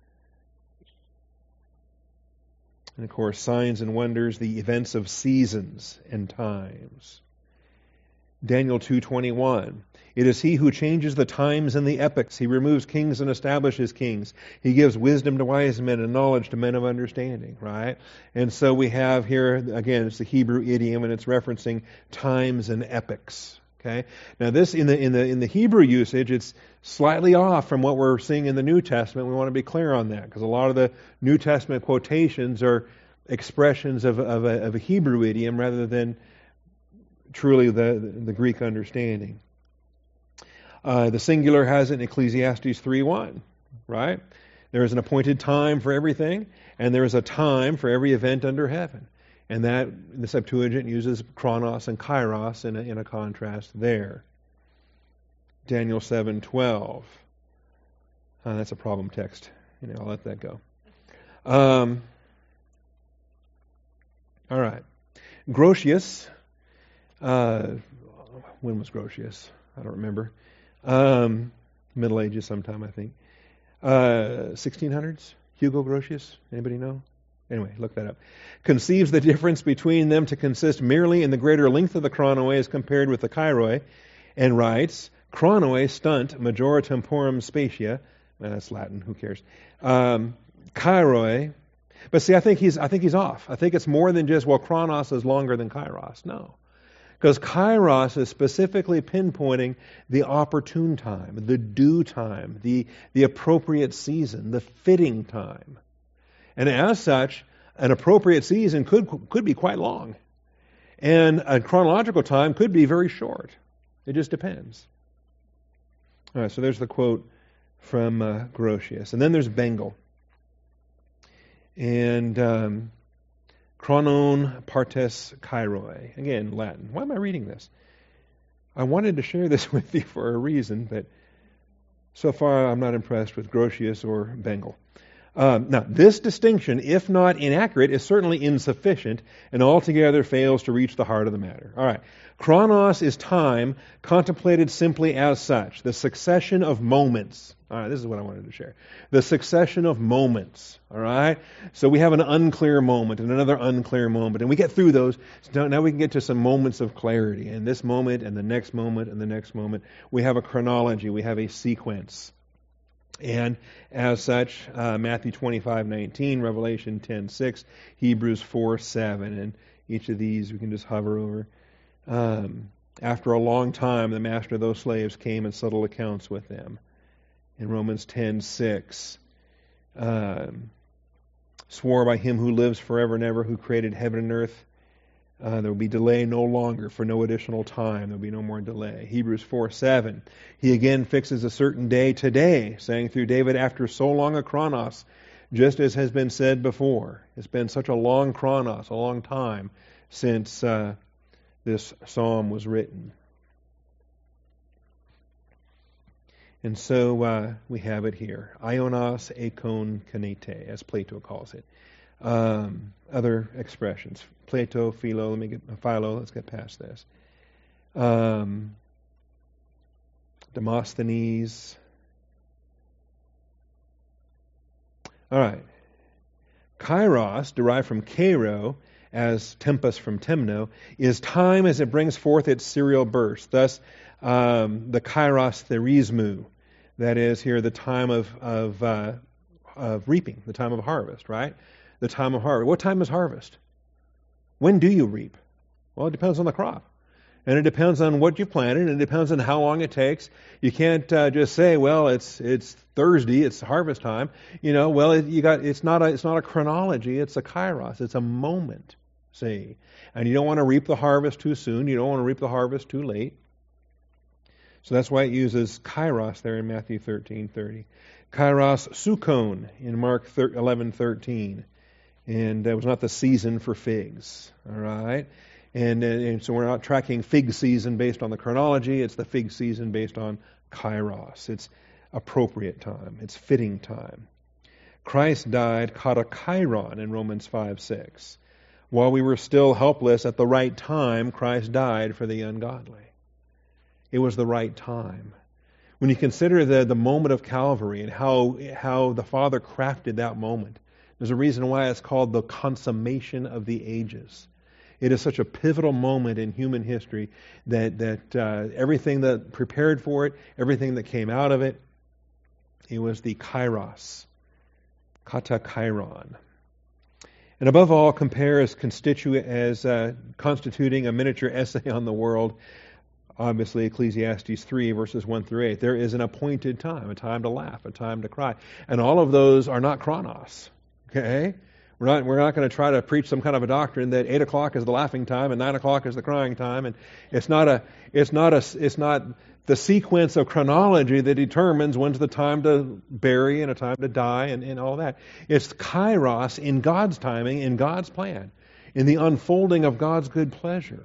And of course, signs and wonders, the events of seasons and times. Daniel two twenty-one. "It is he who changes the times and the epochs. He removes kings and establishes kings. He gives wisdom to wise men and knowledge to men of understanding," right? And so we have here, again, it's the Hebrew idiom, and it's referencing times and epochs. Okay? Now this, in the in the in the Hebrew usage, it's slightly off from what we're seeing in the New Testament. We want to be clear on that, because a lot of the New Testament quotations are expressions of, of, a, of a Hebrew idiom rather than truly the, the Greek understanding. Uh, the singular has it in Ecclesiastes three one, right? There is an appointed time for everything, and there is a time for every event under heaven. And that, the Septuagint uses chronos and kairos in a, in a contrast there. Daniel seven twelve. Uh, that's a problem text. You know, I'll let that go. Um, all right. Grotius. Uh, when was Grotius? I don't remember. Um, Middle Ages sometime, I think. Uh, sixteen hundreds? Hugo Grotius? Anybody know? Anyway, look that up. Conceives the difference between them to consist merely in the greater length of the chronoi as compared with the kairoi, and writes, "Chronoi stunt majora temporum spatia." Well, that's Latin, who cares? Um, kairoi. But see, I think he's I think he's off. I think it's more than just, well, chronos is longer than kairos. No. Because kairos is specifically pinpointing the opportune time, the due time, the, the appropriate season, the fitting time. And as such, an appropriate season could, could be quite long. And a chronological time could be very short. It just depends. All right, so there's the quote from uh, Grotius. And then there's Bengel. And um, chronon partes kairoi. Again, Latin. Why am I reading this? I wanted to share this with you for a reason, but so far I'm not impressed with Grotius or Bengel. Um, now, this distinction, if not inaccurate, is certainly insufficient and altogether fails to reach the heart of the matter. All right. Chronos is time contemplated simply as such, the succession of moments. All right, this is what I wanted to share. The succession of moments. All right? So we have an unclear moment and another unclear moment, and we get through those. So now we can get to some moments of clarity. And this moment and the next moment and the next moment, we have a chronology, we have a sequence. And as such, uh, Matthew twenty-five nineteen, Revelation ten six, Hebrews four seven, and each of these we can just hover over. Um, after a long time, the master of those slaves came and settled accounts with them. In Romans ten six, um, swore by him who lives forever and ever, who created heaven and earth, Uh, there will be delay no longer for no additional time. There will be no more delay. Hebrews four seven. He again fixes a certain day today, saying through David, after so long a chronos, just as has been said before. It's been such a long chronos, a long time, since uh, this psalm was written. And so uh, we have it here. Ionos ekon kanete, as Plato calls it. Um, other expressions. Plato, Philo, let me get Philo, let's get past this. Um, Demosthenes. All right. Kairos, derived from kairo, as tempus from temno, is time as it brings forth its serial burst. Thus, um, the kairos therismu, that is here the time of of, uh, of reaping, the time of harvest, right? The time of harvest. What time is harvest? When do you reap? Well, it depends on the crop. And it depends on what you've planted, and it depends on how long it takes. You can't uh, just say, well, it's it's Thursday, it's harvest time. You know, well, it, you got it's not a it's not a chronology, it's a kairos, it's a moment, see. And you don't want to reap the harvest too soon, you don't want to reap the harvest too late. So that's why it uses kairos there in Matthew thirteen thirty. Kairos sukon in Mark eleven thirteen. And it was not the season for figs, all right? And, and so we're not tracking fig season based on the chronology. It's the fig season based on kairos. It's appropriate time. It's fitting time. Christ died kata kairon in Romans five six. While we were still helpless at the right time, Christ died for the ungodly. It was the right time. When you consider the, the moment of Calvary and how, how the Father crafted that moment, there's a reason why it's called the consummation of the ages. It is such a pivotal moment in human history that that uh, everything that prepared for it, everything that came out of it, it was the kairos, kata kairon. And above all, compare as, constitu- as uh, constituting a miniature essay on the world, obviously Ecclesiastes three, verses one through eight. There is an appointed time, a time to laugh, a time to cry. And all of those are not chronos. Okay? We're not we're not going to try to preach some kind of a doctrine that eight o'clock is the laughing time and nine o'clock is the crying time, and it's not a it's not a it's not the sequence of chronology that determines when's the time to bury and a time to die and, and all that. It's kairos in God's timing, in God's plan, in the unfolding of God's good pleasure.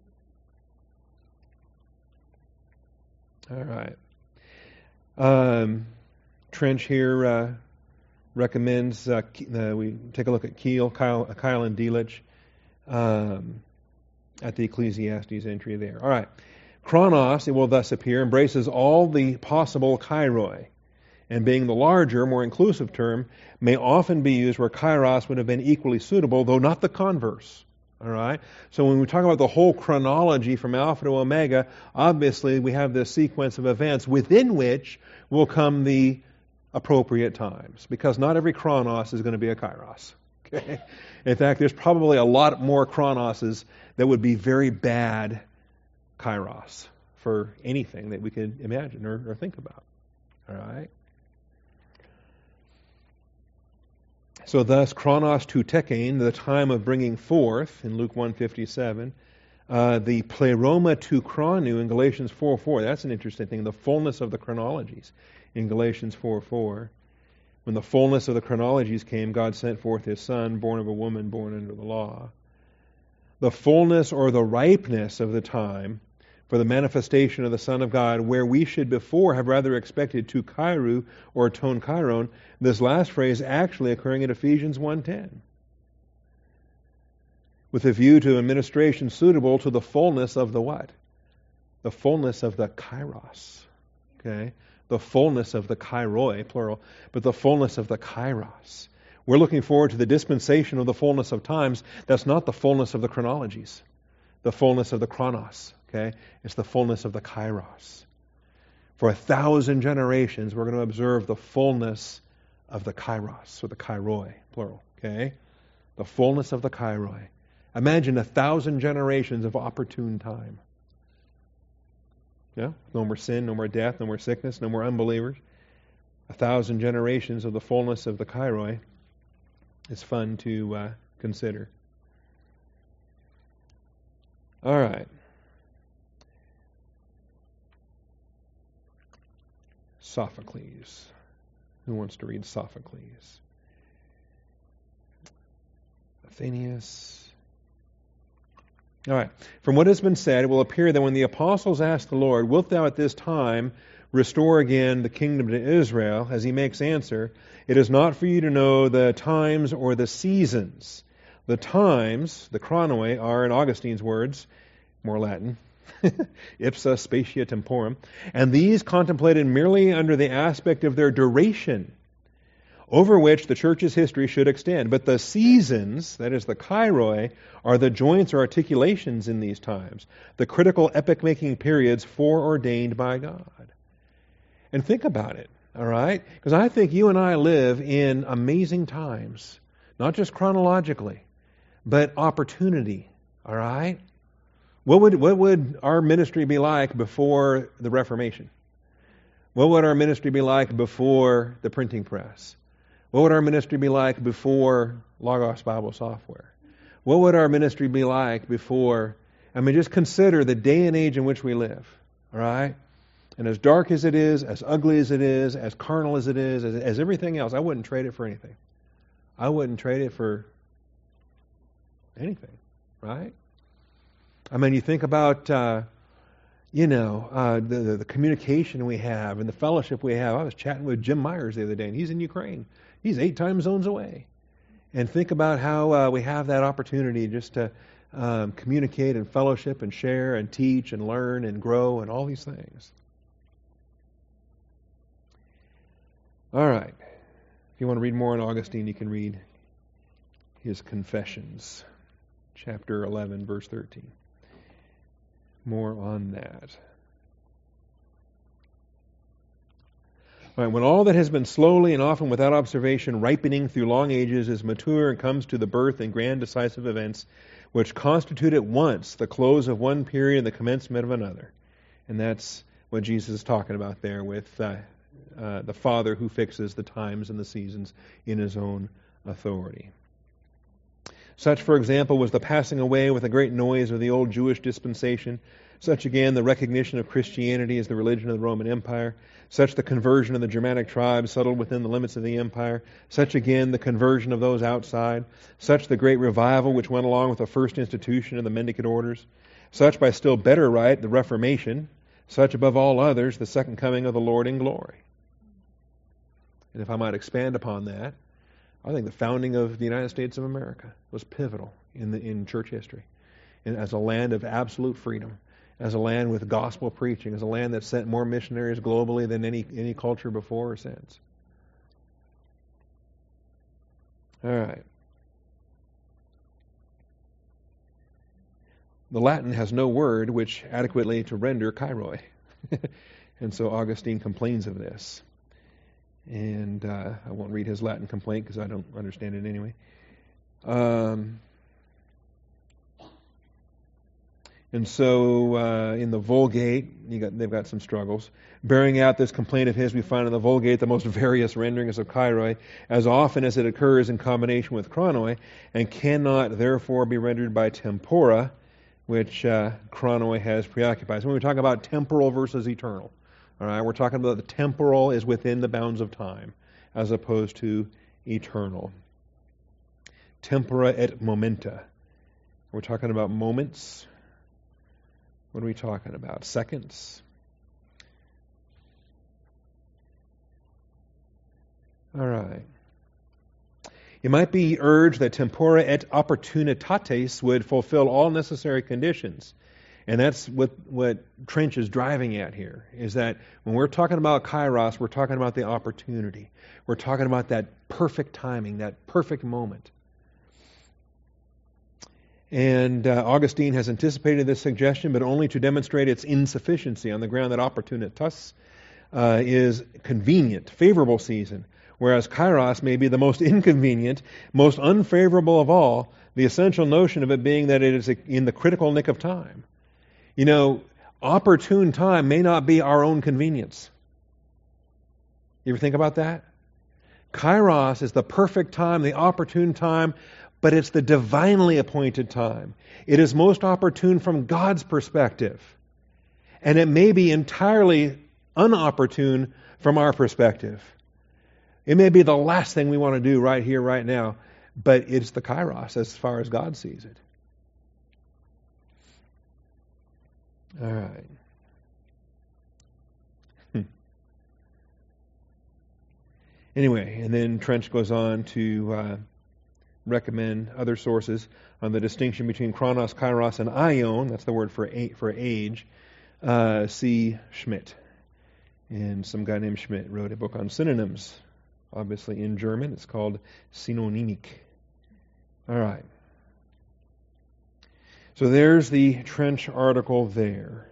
All right. Um, Trench here uh, recommends uh, uh, we take a look at Keil, Kyle, Kyle and Delitzsch um, at the Ecclesiastes entry there. All right. Chronos, it will thus appear, embraces all the possible kairoi, and being the larger, more inclusive term, may often be used where kairos would have been equally suitable, though not the converse. All right? So when we talk about the whole chronology from Alpha to Omega, obviously we have this sequence of events within which will come the appropriate times, because not every chronos is going to be a kairos. Okay? In fact, there's probably a lot more chronoses that would be very bad kairos for anything that we could imagine or, or think about. All right? So thus, chronos tu tekein, the time of bringing forth, in Luke one fifty-seven, uh, the pleroma tu chronu in Galatians four four. That's an interesting thing, the fullness of the chronologies in Galatians four four. When the fullness of the chronologies came, God sent forth His Son, born of a woman, born under the law. The fullness or the ripeness of the time for the manifestation of the Son of God, where we should before have rather expected to kairu or ton kairon, this last phrase actually occurring in Ephesians one ten. With a view to administration suitable to the fullness of the what? The fullness of the kairos. Okay? The fullness of the kairoi, plural, but the fullness of the kairos. We're looking forward to the dispensation of the fullness of times. That's not the fullness of the chronologies, the fullness of the chronos. Okay? It's the fullness of the kairos. For a thousand generations, we're going to observe the fullness of the kairos, or the kairoi, plural. Okay? The fullness of the kairoi. Imagine a thousand generations of opportune time. Yeah? No more sin, no more death, no more sickness, no more unbelievers. A thousand generations of the fullness of the kairoi. It's fun to uh, consider. All right. Sophocles. Who wants to read Sophocles? Athenius. All right. From what has been said, it will appear that when the apostles asked the Lord, "Wilt thou at this time restore again the kingdom to Israel?" as He makes answer, "It is not for you to know the times or the seasons." The times, the chronoi, are, in Augustine's words, more Latin, ipsa spatia temporum, and these contemplated merely under the aspect of their duration, over which the church's history should extend. But the seasons, that is the kairoi, are the joints or articulations in these times, the critical epoch-making periods foreordained by God. And think about it, all right? Because I think you and I live in amazing times, not just chronologically, but opportunity, all right? What would, what would our ministry be like before the Reformation? What would our ministry be like before the printing press? What would our ministry be like before Logos Bible Software? What would our ministry be like before, I mean, just consider the day and age in which we live, all right? And as dark as it is, as ugly as it is, as carnal as it is, as, as everything else, I wouldn't trade it for anything. I wouldn't trade it for anything, right? I mean, you think about, uh, you know, uh, the, the, the communication we have and the fellowship we have. I was chatting with Jim Myers the other day, and he's in Ukraine. He's eight time zones away. And think about how uh, we have that opportunity just to um, communicate and fellowship and share and teach and learn and grow and all these things. All right. If you want to read more on Augustine, you can read his Confessions, chapter eleven, verse thirteen. More on that. All right, when all that has been slowly and often without observation ripening through long ages is mature and comes to the birth and grand decisive events which constitute at once the close of one period and the commencement of another. And that's what Jesus is talking about there with uh, uh, the Father who fixes the times and the seasons in His own authority. Such, for example, was the passing away with a great noise of the old Jewish dispensation. Such, again, the recognition of Christianity as the religion of the Roman Empire. Such, the conversion of the Germanic tribes settled within the limits of the empire. Such, again, the conversion of those outside. Such, the great revival which went along with the first institution of the mendicant orders. Such, by still better right, the Reformation. Such, above all others, the second coming of the Lord in glory. And if I might expand upon that, I think the founding of the United States of America was pivotal in the in church history, and as a land of absolute freedom, as a land with gospel preaching, as a land that sent more missionaries globally than any any culture before or since. All right. The Latin has no word which adequately to render kairoi, and so Augustine complains of this. And uh, I won't read his Latin complaint because I don't understand it anyway. Um, And so uh, in the Vulgate, you got, they've got some struggles. Bearing out this complaint of his, we find in the Vulgate the most various renderings of kairoi, as often as it occurs in combination with chronoi, and cannot therefore be rendered by tempora, which uh, chronoi has preoccupied. So when we talk about temporal versus eternal, all right, we're talking about the temporal is within the bounds of time, as opposed to eternal. Tempora et momenta. We're talking about moments. What are we talking about? Seconds? All right. It might be urged that tempora et opportunitates would fulfill all necessary conditions. And that's what, what Trench is driving at here, is that when we're talking about kairos, we're talking about the opportunity. We're talking about that perfect timing, that perfect moment. And uh, Augustine has anticipated this suggestion, but only to demonstrate its insufficiency on the ground that opportunitas uh, is convenient, favorable season, whereas kairos may be the most inconvenient, most unfavorable of all, the essential notion of it being that it is in the critical nick of time. You know, opportune time may not be our own convenience. You ever think about that? Kairos is the perfect time, the opportune time, but it's the divinely appointed time. It is most opportune from God's perspective. And it may be entirely unopportune from our perspective. It may be the last thing we want to do right here, right now, but it's the kairos as far as God sees it. All right. Hmm. Anyway, and then Trench goes on to uh, recommend other sources on the distinction between chronos, kairos, and aion. That's the word for a- for age. Uh, see Schmidt. And some guy named Schmidt wrote a book on synonyms, obviously in German. It's called Synonymik. All right. So there's the Trench article there.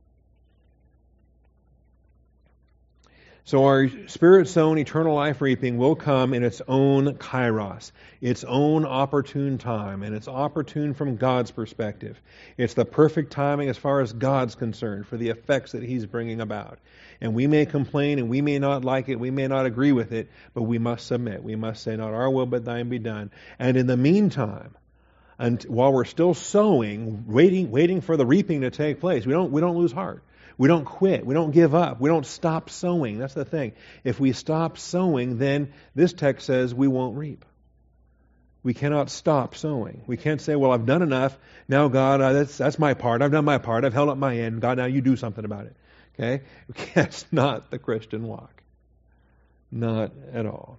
So our Spirit-sown eternal life reaping will come in its own kairos, its own opportune time, and it's opportune from God's perspective. It's the perfect timing as far as God's concerned for the effects that He's bringing about. And we may complain and we may not like it, we may not agree with it, but we must submit. We must say, not our will but thine be done. And in the meantime, and while we're still sowing, waiting waiting for the reaping to take place, we don't we don't lose heart. We don't quit. We don't give up. We don't stop sowing. That's the thing. If we stop sowing, then this text says we won't reap. We cannot stop sowing. We can't say, well, I've done enough. Now, God, uh, that's that's my part. I've done my part. I've held up my end. God, now you do something about it. Okay? That's not the Christian walk. Not at all.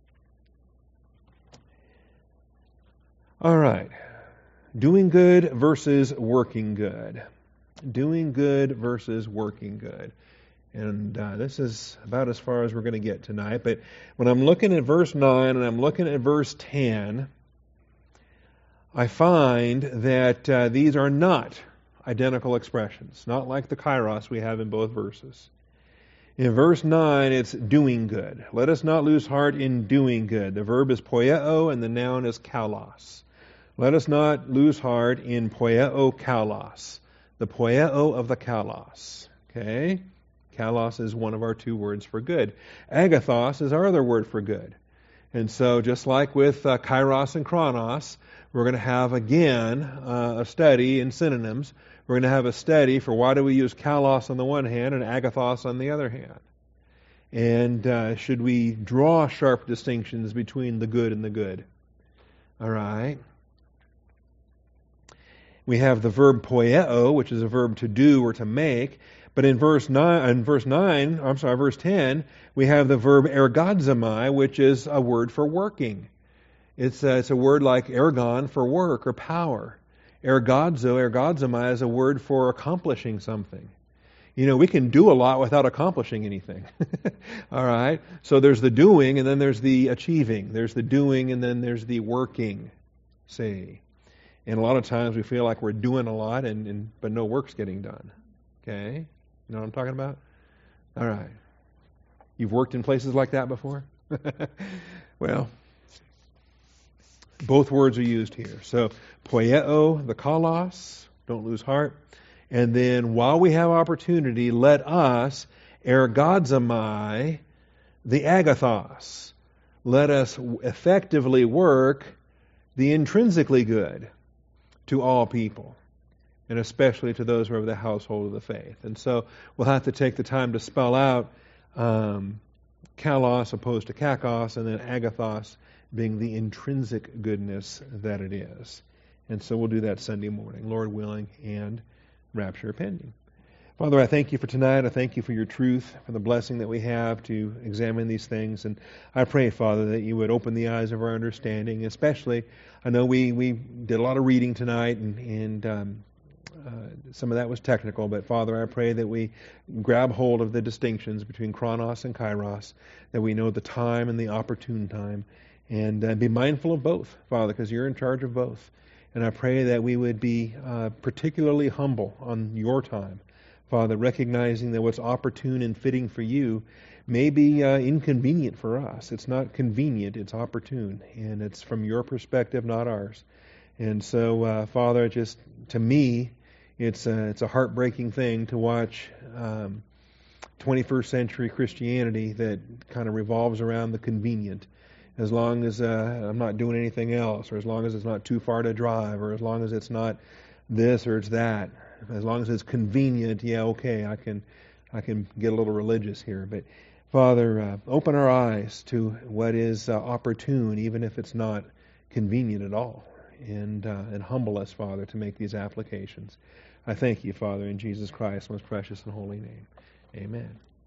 All right. Doing good versus working good. Doing good versus working good. And uh, this is about as far as we're going to get tonight. But when I'm looking at verse nine and I'm looking at verse ten, I find that uh, these are not identical expressions, not like the kairos we have in both verses. In verse nine, it's doing good. Let us not lose heart in doing good. The verb is poieo and the noun is kalos. Let us not lose heart in poieo kalos. The poieo of the kalos. Okay? Kalos is one of our two words for good. Agathos is our other word for good. And so just like with uh, kairos and chronos, we're going to have again uh, a study in synonyms. We're going to have a study for why do we use kalos on the one hand and agathos on the other hand. And uh, should we draw sharp distinctions between the good and the good? All right. We have the verb poieo, which is a verb to do or to make. But in verse nine, in verse nine, I'm sorry, verse ten, we have the verb ergadzomai, which is a word for working. It's a, it's a word like ergon for work or power. Ergadzo, ergadzomai is a word for accomplishing something. You know, we can do a lot without accomplishing anything. All right? So there's the doing and then there's the achieving. There's the doing and then there's the working, say. And a lot of times we feel like we're doing a lot, and, and but no work's getting done. Okay? You know what I'm talking about? All right. You've worked in places like that before? Well, both words are used here. So, poieo, the kalos, Don't lose heart. And then while we have opportunity, let us ergodzomai the agathos. Let us effectively work the intrinsically good to all people, and especially to those who are of the household of the faith. And so we'll have to take the time to spell out um, kalos opposed to kakos, and then agathos being the intrinsic goodness that it is. And so we'll do that Sunday morning, Lord willing, and rapture pending. Father, I thank you for tonight. I thank you for your truth, for the blessing that we have to examine these things. And I pray, Father, that you would open the eyes of our understanding, especially, I know we, we did a lot of reading tonight, and, and um, uh, some of that was technical, but Father, I pray that we grab hold of the distinctions between chronos and kairos, that we know the time and the opportune time, and uh, be mindful of both, Father, because you're in charge of both. And I pray that we would be uh, particularly humble on your time, Father, recognizing that what's opportune and fitting for you may be uh, inconvenient for us. It's not convenient, it's opportune. And it's from your perspective, not ours. And so, uh, Father, just to me, it's a, it's a heartbreaking thing to watch um, twenty-first century Christianity that kind of revolves around the convenient. As long as uh, I'm not doing anything else, or as long as it's not too far to drive, or as long as it's not this or it's that. As long as it's convenient, yeah, okay, I can I can get a little religious here. But Father, uh, open our eyes to what is uh, opportune, even if it's not convenient at all, and uh, and humble us, Father, to make these applications. I thank you, Father, in Jesus Christ's most precious and holy name. Amen.